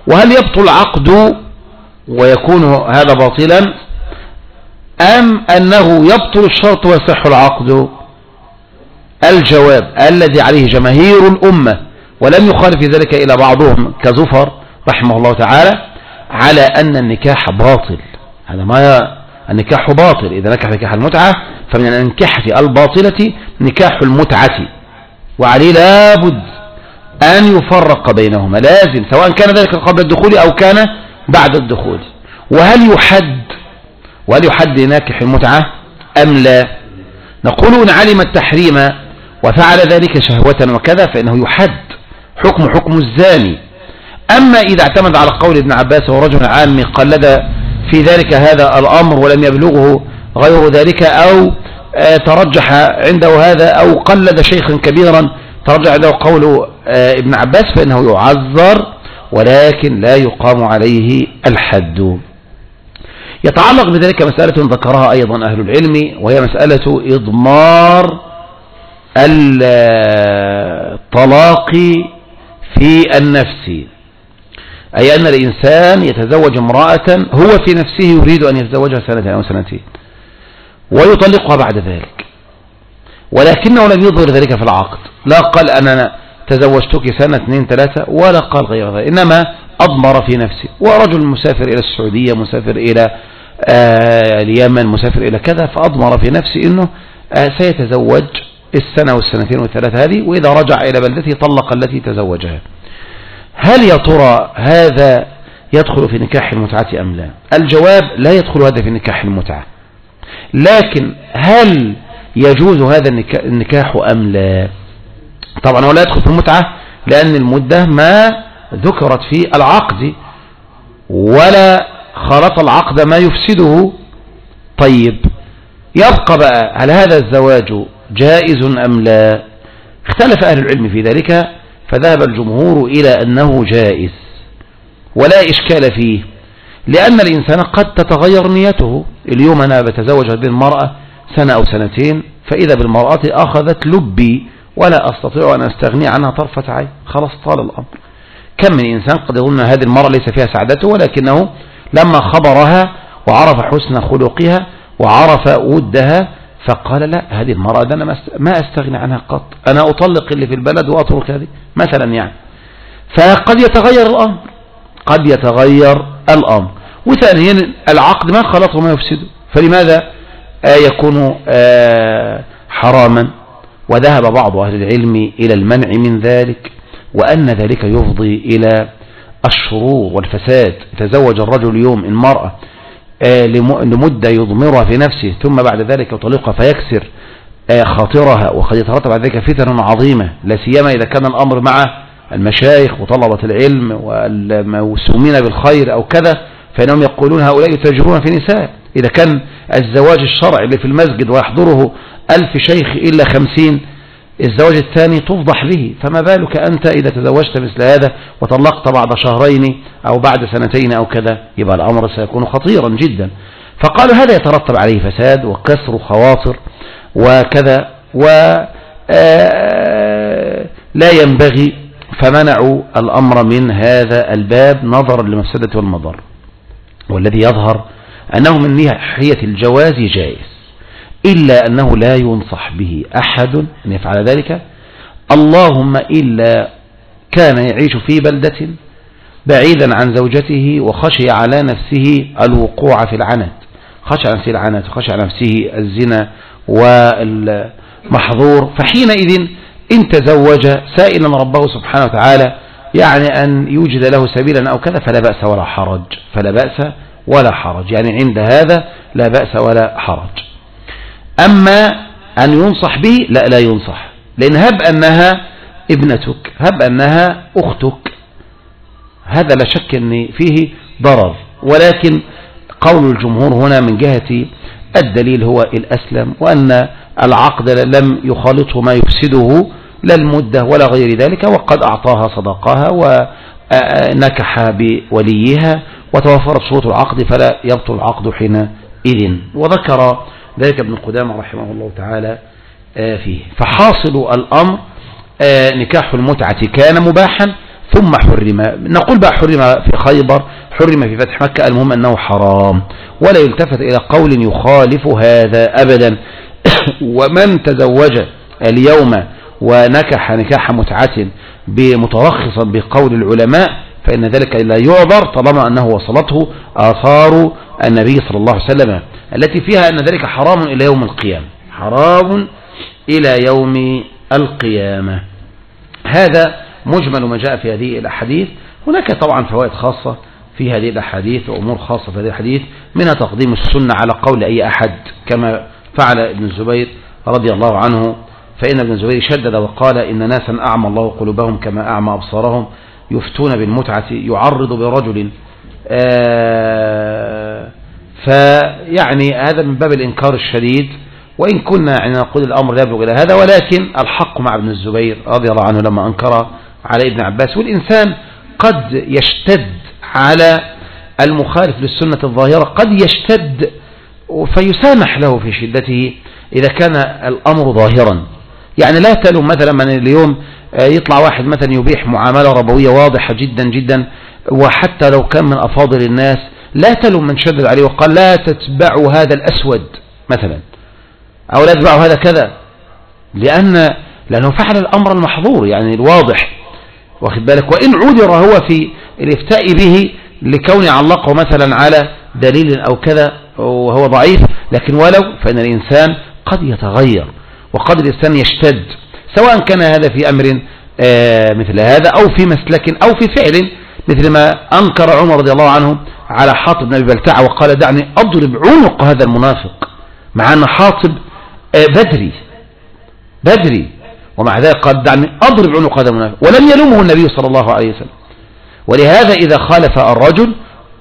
Speaker 1: وهل يبطل العقد ويكون هذا باطلا أم أنه يبطل الشرط ويصح العقد؟ الجواب الذي عليه جماهير الأمة ولم يخالف في ذلك إلى بعضهم كزفر رحمه الله تعالى على أن النكاح باطل. هذا ما النكاح باطل. إذا نكح نكاح المتعة فمن النكاح الباطلة نكاح المتعة، وعليه لابد أن يفرق بينهما، لازم سواء كان ذلك قبل الدخول أو كان بعد الدخول. وهل يحد وهل يحد ناكح المتعة أم لا؟ نقول إن علم التحريم وفعل ذلك شهوة وكذا فإنه يحد حكم حكم الزاني. أما إذا اعتمد على قول ابن عباس ورجل عام قلد في ذلك هذا الأمر ولم يبلغه غير ذلك، أو ترجح عنده هذا، أو قلد شيخا كبيرا ترجح عنده قول ابن عباس، فإنه يعذر ولكن لا يقام عليه الحد. يتعلق بذلك مسألة ذكرها أيضا أهل العلم، وهي مسألة إضمار الطلاق في النفس، أي أن الإنسان يتزوج امرأة هو في نفسه يريد أن يتزوجها سنة أو سنتين ويطلقها بعد ذلك، ولكنه لم يظهر ذلك في العقد، لا قال أنا تزوجتك سنة اثنين ثلاثة ولا قال غير ذلك، إنما أضمر في نفسه. ورجل مسافر إلى السعودية، مسافر إلى آه اليمن، مسافر إلى كذا، فأضمر في نفسه أنه آه سيتزوج السنة والسنتين والثلاثة هذه، وإذا رجع إلى بلدته طلق التي تزوجها. هل يا ترى هذا يدخل في نكاح المتعة أم لا؟ الجواب لا يدخل هذا في نكاح المتعة، لكن هل يجوز هذا النكاح أم لا؟ طبعا هو لا يدخل في المتعة لأن المدة ما ذكرت في العقد ولا خلط العقد ما يفسده. طيب يبقى بقى هل هذا الزواج جائز أم لا؟ اختلف أهل العلم في ذلك، فذهب الجمهور إلى أنه جائز ولا إشكال فيه، لأن الإنسان قد تتغير نيته. اليوم أنا بتزوج هذه المرأة سنة أو سنتين، فإذا بالمرأة أخذت لبي ولا أستطيع أن أستغني عنها طرفة عين، خلاص طال الأمر. كم من إنسان قد يظن هذه المرأة ليس فيها سعادته، ولكنه لما خبرها وعرف حسن خلقها وعرف ودها فقال لا، هذه المرأة أنا ما أستغني عنها قط، أنا أطلق اللي في البلد وأترك هذه مثلا يعني. فقد يتغير الأمر، قد يتغير الأمر. وثانيا العقد ما خلطه ما يفسده، فلماذا يكون حراما؟ وذهب بعض أهل العلم إلى المنع من ذلك، وأن ذلك يفضي إلى الشرور والفساد. يتزوج الرجل اليوم المرأة لمدة يضمرها في نفسه، ثم بعد ذلك يطلقها فيكسر خاطرها، وقد يترتب على ذلك فتن عظيمة، لا سيما إذا كان الأمر مع المشايخ وطلبة العلم والموسومين بالخير أو كذا، فإنهم يقولون هؤلاء يتاجرون في نساء. إذا كان الزواج الشرعي اللي في المسجد ويحضره ألف شيخ إلا خمسين، الزواج الثاني تفضح به، فما بالك أنت إذا تزوجت مثل هذا وطلقت بعد شهرين أو بعد سنتين أو كذا، يبقى الأمر سيكون خطيرا جدا. فقالوا هذا يترتب عليه فساد وكسر خواطر وكذا، ولا ينبغي، فمنعوا الأمر من هذا الباب نظرا لمفسدة والمضر. والذي يظهر أنه من ناحية الجواز جائز، إلا أنه لا ينصح به أحد أن يفعل ذلك، اللهم إلا كان يعيش في بلدة بعيدا عن زوجته وخشي على نفسه الوقوع في العنت، خشي على نفسه العنت وخشي على نفسه الزنا والمحظور، فحينئذ إن تزوج سائلا ربه سبحانه وتعالى يعني أن يوجد له سبيلا أو كذا فلا بأس ولا حرج، فلا بأس ولا حرج، يعني عند هذا لا بأس ولا حرج. أما أن ينصح به لا لا ينصح، لأن هب أنها ابنتك، هب أنها أختك، هذا لا شك أن فيه ضرر، ولكن قول الجمهور هنا من جهة الدليل هو الأسلم، وأن العقد لم يخالطه ما يفسده لا المدة ولا غير ذلك، وقد أعطاها صداقها ونكح بوليها وتوفرت شروط العقد فلا يبطل العقد حينئذ. وذكر ذلك ابن قدامة رحمه الله تعالى فيه. فحاصل الأمر نكاح المتعة كان مباحا ثم حرم. نقول بقى حرم في خيبر، حرم في فتح مكة، المهم أنه حرام، ولا يلتفت إلى قول يخالف هذا أبدا. ومن تزوج اليوم ونكح نكاح متعة بمترخصا بقول العلماء فإن ذلك لا يعذر طالما أنه وصلته آثار النبي صلى الله عليه وسلم التي فيها أن ذلك حرام إلى يوم القيامة، حرام إلى يوم القيامة. هذا مجمل ما جاء في هذه الأحاديث. هناك طبعا فوائد خاصة في هذه الأحاديث وأمور خاصة في هذه الأحاديث، منها تقديم السنة على قول أي أحد كما فعل ابن الزبير رضي الله عنه، فإن ابن الزبير شدد وقال إن ناسا أعمى الله قلوبهم كما أعمى أبصارهم يفتون بالمتعة يعرض برجل. آه فيعني هذا من باب الإنكار الشديد، وإن كنا يعني نقول الأمر لا يبلغ إلى هذا، ولكن الحق مع ابن الزبير رضي الله عنه لما أنكر على ابن عباس. والإنسان قد يشتد على المخالف للسنة الظاهرة، قد يشتد فيسامح له في شدته إذا كان الأمر ظاهرا. يعني لا تلوم مثلا من اليوم يطلع واحد مثلا يبيح معاملة ربوية واضحة جدا جدا، وحتى لو كان من أفاضل الناس لا تلوم من شدد عليه وقال لا تتبعوا هذا الأسود مثلا، أو لا تتبعوا هذا كذا، لأن لأنه فعل الأمر المحظور يعني الواضح، واخد بالك. وإن عذر هو في الافتاء به لكون علقه مثلا على دليل أو كذا وهو ضعيف، لكن ولو فإن الإنسان قد يتغير وقد الإنسان يشتد، سواء كان هذا في أمر مثل هذا أو في مسلك أو في فعل، مثل ما أنكر عمر رضي الله عنه على حاطب بن أبي بلتعة وقال دعني أضرب عنق هذا المنافق، مع أن حاطب بدري بدري ومع ذلك قال دعني أضرب عنق هذا المنافق، ولم يلومه النبي صلى الله عليه وسلم. ولهذا إذا خالف الرجل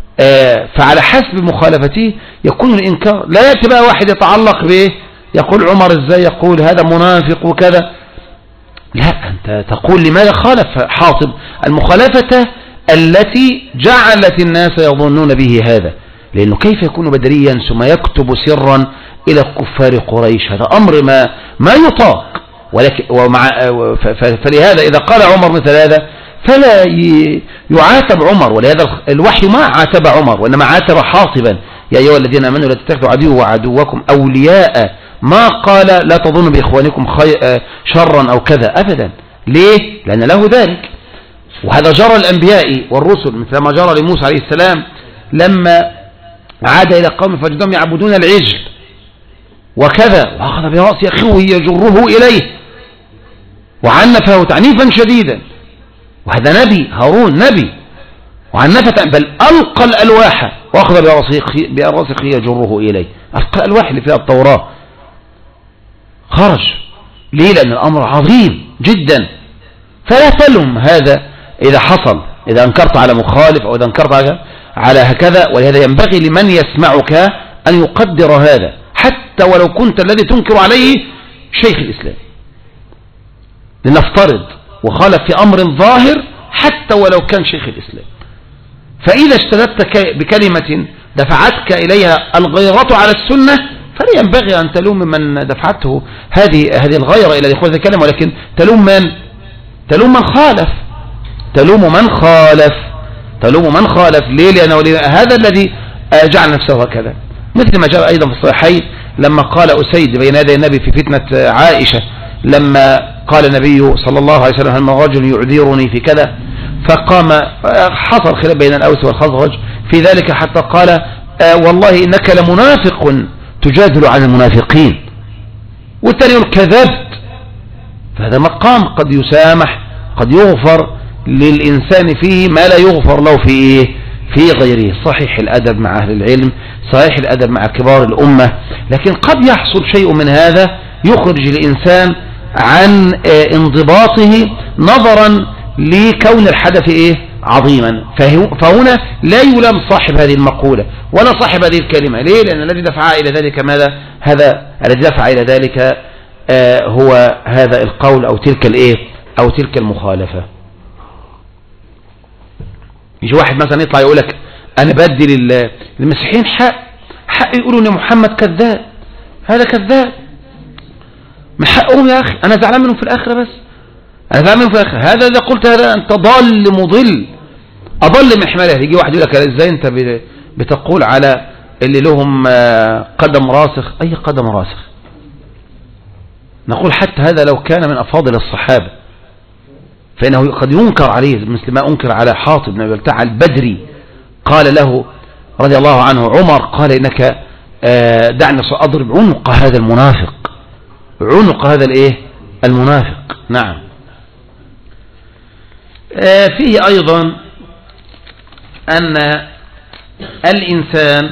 Speaker 1: فعلى حسب مخالفته يكون الإنكار. لا يأتي بقى واحد يتعلق به يقول عمر ازاي يقول هذا منافق وكذا، لا، أنت تقول لماذا خالف حاطب المخالفة التي جعلت الناس يظنون به هذا، لأنه كيف يكون بدريا ثم يكتب سرا إلى كفار قريش؟ هذا أمر ما ما يطاق. ولكن ومع فلهذا إذا قال عمر مثل هذا فلا يعاتب عمر، ولهذا الوحي ما عاتب عمر وإنما عاتب حاطبا يا أيها الذين آمنوا لا تتخذوا عدو وعدوكم أولياء، ما قال لا تظنوا بإخوانكم شرا أو كذا أبدا. ليه؟ لأن له ذلك. وهذا جرى الأنبياء والرسل، مثل ما جرى لموسى عليه السلام لما عاد إلى قوم فجدهم يعبدون العجل وكذا، وأخذ برأس أخوه يجره إليه وعنفه تعنيفا شديدا، وهذا نبي، هارون نبي، وعنفه بل ألقى الألواح وأخذ برأس أخوه يجره إليه، ألقى الألواح اللي فيها التوراة، خرج. ليه؟ لأن الأمر عظيم جدا. فلا تلم هذا إذا حصل، إذا أنكرت على مخالف أو إذا أنكرت على هكذا. ولهذا ينبغي لمن يسمعك أن يقدر هذا، حتى ولو كنت الذي تنكر عليه شيخ الإسلام، لنفترض وخالف في أمر ظاهر حتى ولو كان شيخ الإسلام، فإذا اشتددت بكلمة دفعتك إليها الغيرة على السنة فلا ينبغي أن تلوم من دفعته هذه هذه الغيرة إلى دخول هذه الكلمة، ولكن تلوم من؟ تلوم من خالف، تلوم من خالف تلوم من خالف. ليه؟ لأنه هذا الذي جعل نفسه هكذا. مثل ما جاء أيضا في الصحيحين لما قال أسيد بين يدي النبي في فتنة عائشة، لما قال النبي صلى الله عليه وسلم هل رجل يعذرني في كذا، فقام حصل خلاف بين الأوس والخزرج في ذلك حتى قال آه والله إنك لمنافق تجادل عن المنافقين، والثاني يقول كذبت. فهذا مقام قد يسامح، قد يغفر للإنسان فيه ما لا يغفر له في إيه؟ في غيره. صحيح الأدب مع أهل العلم، صحيح الأدب مع كبار الأمة، لكن قد يحصل شيء من هذا يخرج الإنسان عن انضباطه نظرا لكون الحدث إيه؟ عظيما. فهنا لا يلام صاحب هذه المقولة ولا صاحب هذه الكلمة. ليه؟ لأن الذي دفع إلى ذلك ماذا؟ هذا الذي دفع إلى ذلك آه هو هذا القول أو تلك الإيه؟ أو تلك المخالفة. يجي واحد مثلا يطلع يقولك أنا بدي للمسيحيين حق حق يقولوا إن محمد كذاب، هذا كذاب، من حقهم يا أخي، أنا زعلان منهم في الآخرة بس أنا فاهم في آخر هذا إذا قلت هذا أنت ضال مضل أضل من حماله. يجي واحد يقول لك إزاي أنت بتقول على اللي لهم قدم راسخ؟ أي قدم راسخ؟ نقول حتى هذا لو كان من أفاضل الصحابة فإنه قد ينكر عليه مثل ما أنكر على حاطب بن بلتع البدري. قال له رضي الله عنه عمر قال إنك دعني سأضرب عنق هذا المنافق، عنق هذا الإيه المنافق. نعم. فيه أيضا أن الإنسان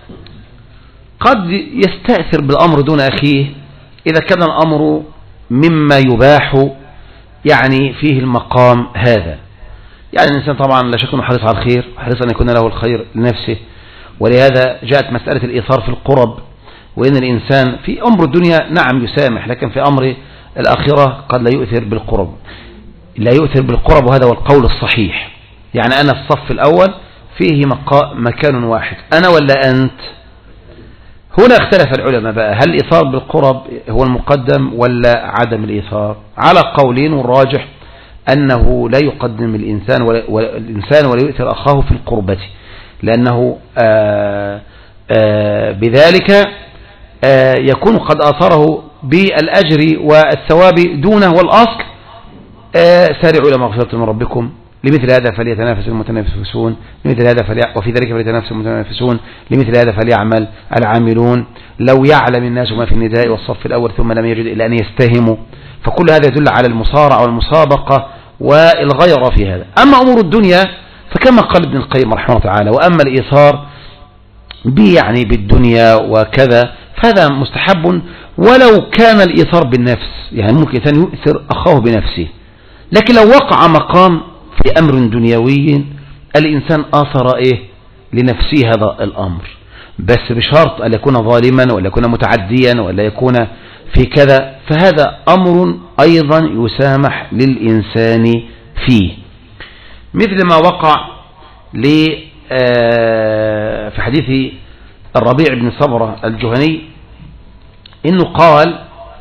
Speaker 1: قد يستأثر بالأمر دون أخيه إذا كان الأمر مما يباح يعني فيه المقام هذا. يعني الإنسان طبعا لا شك أنه حريص على الخير، حريص أن يكون له الخير لنفسه، ولهذا جاءت مسألة الإيثار في القرب، وإن الإنسان في أمر الدنيا نعم يسامح، لكن في أمر الآخرة قد لا يؤثر بالقرب، لا يؤثر بالقرب، وهذا هو القول الصحيح. يعني أنا في الصف الأول فيه مكان واحد، أنا ولا أنت؟ هنا اختلف العلماء بقى، هل الإيثار بالقرب هو المقدم ولا عدم الإيثار؟ على قولين، والراجح أنه لا يقدم الإنسان ولا, ولا, الإنسان ولا يؤثر أخاه في القربة، لأنه آآ آآ بذلك آآ يكون قد آثره بالأجر والثواب دونه، والأصل سارعوا إلى مغفرة من ربكم لمثل هذا فليتنافس المتنافسون، لمثل هذا فلي... وفي ذلك فليتنافس المتنافسون، لمثل هذا فليعمل العاملون. لو يعلم الناس ما في النداء والصف الأول ثم لم يجد إلا أن يستهموا، فكل هذا يدل على المصارعة والمسابقة والغيرة في هذا. أما أمور الدنيا فكما قال ابن القيم رحمه الله تعالى: وأما الإيثار يعني بالدنيا وكذا فهذا مستحب ولو كان الإيثار بالنفس، يعني ممكن إنسان يؤثر أخاه بنفسه، لكن لو وقع مقام في أمر دنيوي الإنسان آثر إيه لنفسه هذا الأمر، بس بشرط أن يكون ظالما ولا يكون متعديا ولا يكون في كذا، فهذا أمر أيضا يسامح للإنسان فيه. مثل ما وقع لي في حديث الربيع بن صبرة الجهني إنه قال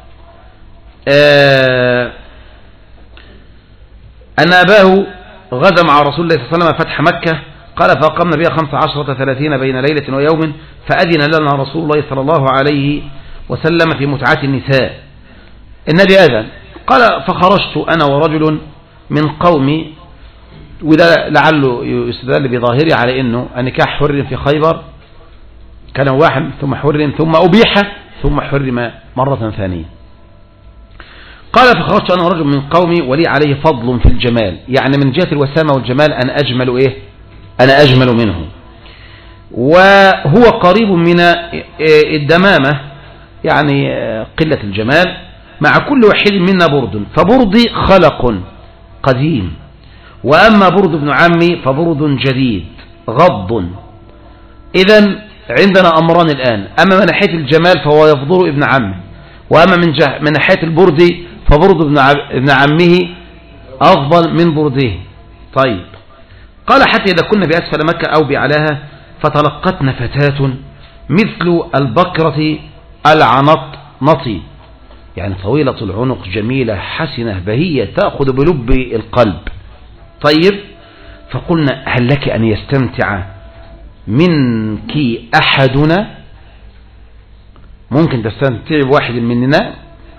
Speaker 1: أن أباه غزا مع رسول الله صلى الله عليه وسلم فتح مكة، قال فأقمنا بها خمس عشرة ثلاثين بين ليلة ويوم، فأذن لنا رسول الله صلى الله عليه وسلم في متعة النساء. النبي أذن، قال فخرجت أنا ورجل من قومي، وده لعله يستدل بظاهره على أنه النكاح حرم في خيبر، كان واحد ثم حرم ثم أبيح ثم حرم مرة ثانية. قال فخرجت أنا ورجل من قومي ولي عليه فضل في الجمال، يعني من جهة الوسامة والجمال أنا أجمل إيه أنا أجمل منه، وهو قريب من الدمامة يعني قلة الجمال، مع كل واحد منا برد، فبردي خلق قديم، وأما برد ابن عمي فبرد جديد غض. إذن عندنا أمران الآن، أما من ناحية الجمال فهو يفضل ابن عمه، وأما من, من ناحية البرد فبرد ابن عمه أفضل من برده. طيب، قال حتى إذا كنا بأسفل مكة أو بأعلاها فتلقتنا فتاة مثل البكرة العنطنطي، يعني طويلة العنق جميلة حسنة بهية تأخذ بلب القلب. طيب، فقلنا هل لك أن يستمتع منك أحدنا؟ ممكن تستمتع بواحد مننا؟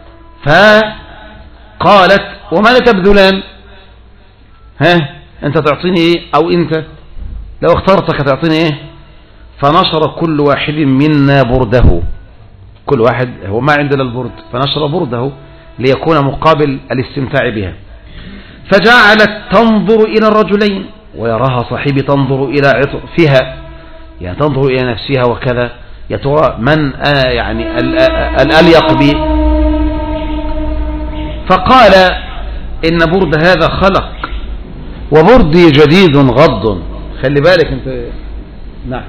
Speaker 1: فقالت وماذا تبذلان؟ ها أنت تعطيني إيه؟ أو أنت لو اخترتك تعطيني إيه؟ فنشر كل واحد منا برده، كل واحد هو ما عنده البرد فنشر برده ليكون مقابل الاستمتاع بها. فجعلت تنظر إلى الرجلين ويراها صاحبي تنظر إلى عطفها، يعني تنظر إلى نفسها وكذا، يا ترى من آه يعني الأليق بي. فقال إن برد هذا خلق وبردي جديد غض. خلي بالك أنت. نعم.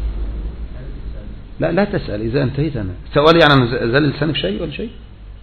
Speaker 1: لا لا تسأل إذا انتهيت. أنا سؤالي يعني زال لسانك شيء ولا شيء؟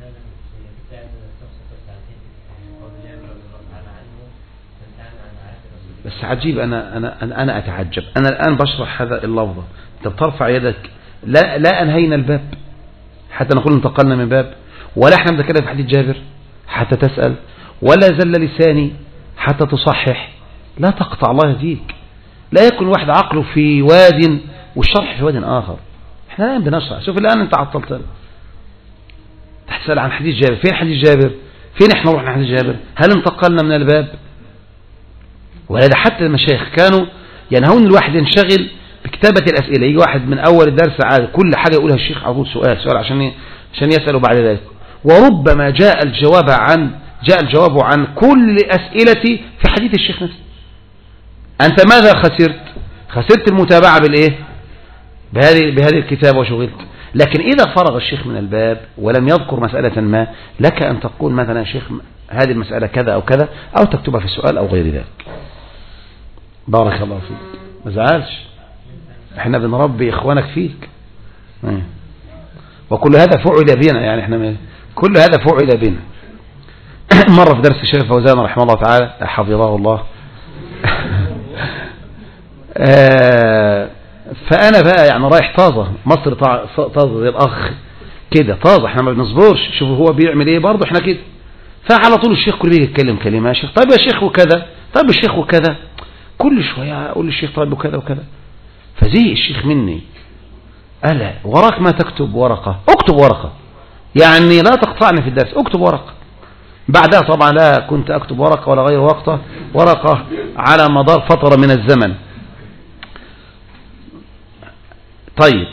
Speaker 1: بس عجيب، أنا أنا أنا, أنا أتعجب. أنا الآن بشرح هذا اللفظة، أنت بترفع يدك. لا لا أنهينا الباب حتى نقول انتقلنا من باب، ولا احنا بنتكلم في حديث جابر حتى تسأل، ولا زل لساني حتى تصحح، لا تقطع الله يهديك. لا يكون واحد عقله في واد والشرح في واد آخر. احنا الآن بنشرح. شوف الآن انت عطلتنا، تسأل عن حديث جابر. فين حديث جابر؟ فين احنا رحنا حديث جابر؟ هل انتقلنا من الباب؟ وهذا حتى المشايخ كانوا ينهون الواحد ينشغل بكتابة الأسئلة. يجي واحد من أول الدرس عاد كل حاجة يقولها الشيخ على طول سؤال سؤال عشان عشان يسأله بعد ذلك. وربما جاء الجواب عن جاء الجواب عن كل أسئلتي في حديث الشيخ نفسه. أنت ماذا خسرت؟ خسرت المتابعة بالإيه؟ بهذه بهذه الكتاب وشغلت. لكن إذا فرغ الشيخ من الباب ولم يذكر مسألة ما، لك أن تقول مثلا يا شيخ هذه المسألة كذا أو كذا، أو تكتبها في السؤال أو غير ذلك. بارك الله فيك. ما زعلش، احنا بنربي إخوانك فيك. وكل هذا فعل بنا، يعني احنا كل هذا فعل بنا. مرة في درس الشيخ فوزان رحمه الله تعالى حفظه الله، فأنا بقى يعني رايح طازة مصر، طازة زي الأخ كده طازة، احنا ما بنصبرش. شوفوا هو بيعمل ايه برضه، احنا كده. فعلى طول الشيخ كل بيجي يتكلم كلمة، يا شيخ طيب يا شيخ وكذا، طيب يا شيخ وكذا، كل شوية أقول للشيخ طيب وكذا وكذا. فزي الشيخ مني، ألا وراك ما تكتب ورقة، اكتب ورقة، يعني لا تقطعني في الدرس، اكتب ورقة. بعدها طبعا لا كنت أكتب ورقة ولا غير ورقة ورقة على مدار فترة من الزمن. طيب،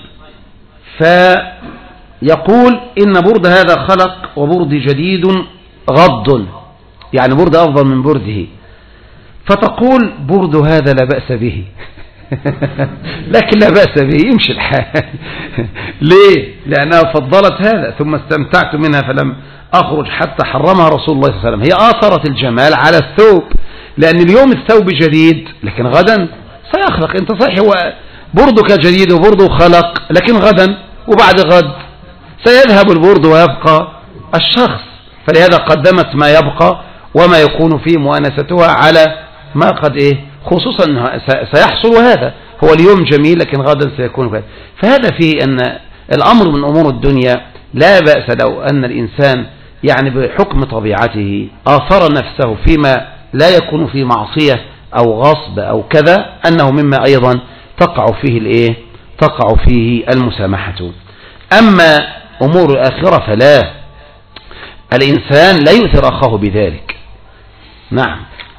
Speaker 1: فيقول إن برد هذا خلق وبرد جديد غض، يعني برد أفضل من برده. فتقول برد هذا لا بأس به لكن لا بأس به، يمشي الحال. ليه؟ لأنها فضلت هذا، ثم استمتعت منها فلم أخرج حتى حرمها رسول الله صلى الله عليه وسلم. هي آثرت الجمال على الثوب، لأن اليوم الثوب جديد لكن غدا سيخلق. انت صحيح هو بردك جديد وبرده خلق، لكن غدا وبعد غد سيذهب البرد ويبقى الشخص. فلهذا قدمت ما يبقى وما يكون فيه مؤانستها على ما قد إيه، خصوصا سيحصل. وهذا هو اليوم جميل لكن غدا سيكون كذا. فهذا فيه أن الأمر من أمور الدنيا لا بأس لو أن الإنسان يعني بحكم طبيعته آثر نفسه فيما لا يكون فيه معصية أو غصب أو كذا، أنه مما أيضا تقع فيه الإيه؟ تقع فيه المسامحة. أما أمور الآخرة فلا، الإنسان لا يؤثر أخاه بذلك. نعم.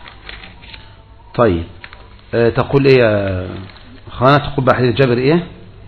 Speaker 1: طيب، أه تقول إيه يا خانة؟ تقول بحديث جابر إيه؟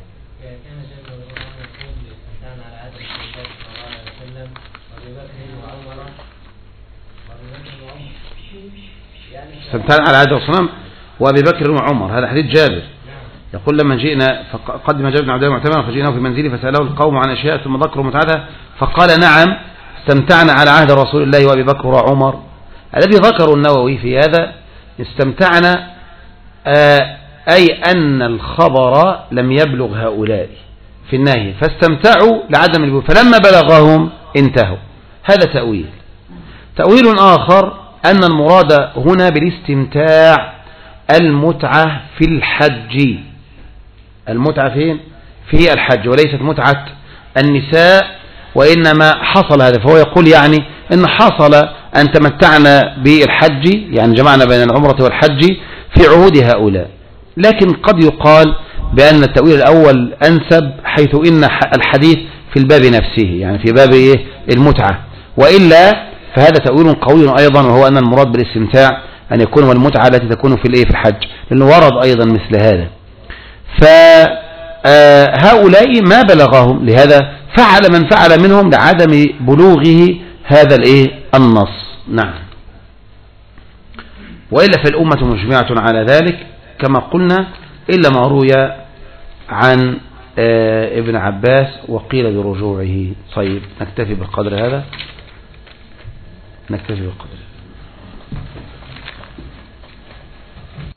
Speaker 1: استمتعنا على عادة وصنام وأبي بكر وعمر. هذا حديث جابر. يقول لما جئنا فقدم جابر بن عبد الله معتمرا فجئناه في منزله فسأله القوم عن أشياء ثم ذكروا متعتها فقال نعم استمتعنا على عهد رسول الله وأبي بكر وعمر. الذي ذكر النووي في هذا استمتعنا أي أن الخبر لم يبلغ هؤلاء في النهي فاستمتعوا لعدم البلوغ، فلما بلغهم انتهوا. هذا تأويل. تأويل آخر أن المراد هنا بالاستمتاع المتعة في الحج. المتعة فين؟ في الحج، وليست متعة النساء، وإنما حصل هذا. فهو يقول يعني إن حصل أن تمتعنا بالحج، يعني جمعنا بين العمرة والحج في عهود هؤلاء. لكن قد يقال بأن التأويل الأول أنسب، حيث إن الحديث في الباب نفسه، يعني في باب إيه؟ المتعة. وإلا فهذا تأويل قوي أيضا، وهو أن المراد بالاستمتاع أن يكون والمتعة التي تكون في الإيه؟ في الحج، لأنه ورد أيضا مثل هذا. فهؤلاء ما بلغهم، لهذا فعل من فعل منهم لعدم بلوغه هذا الإيه؟ النص. نعم. وإلا فالأمة مجمعة على ذلك كما قلنا، إلا ما روي عن ابن عباس وقيل برجوعه. طيب، نكتفي بالقدر هذا، نكتفي بالقدر.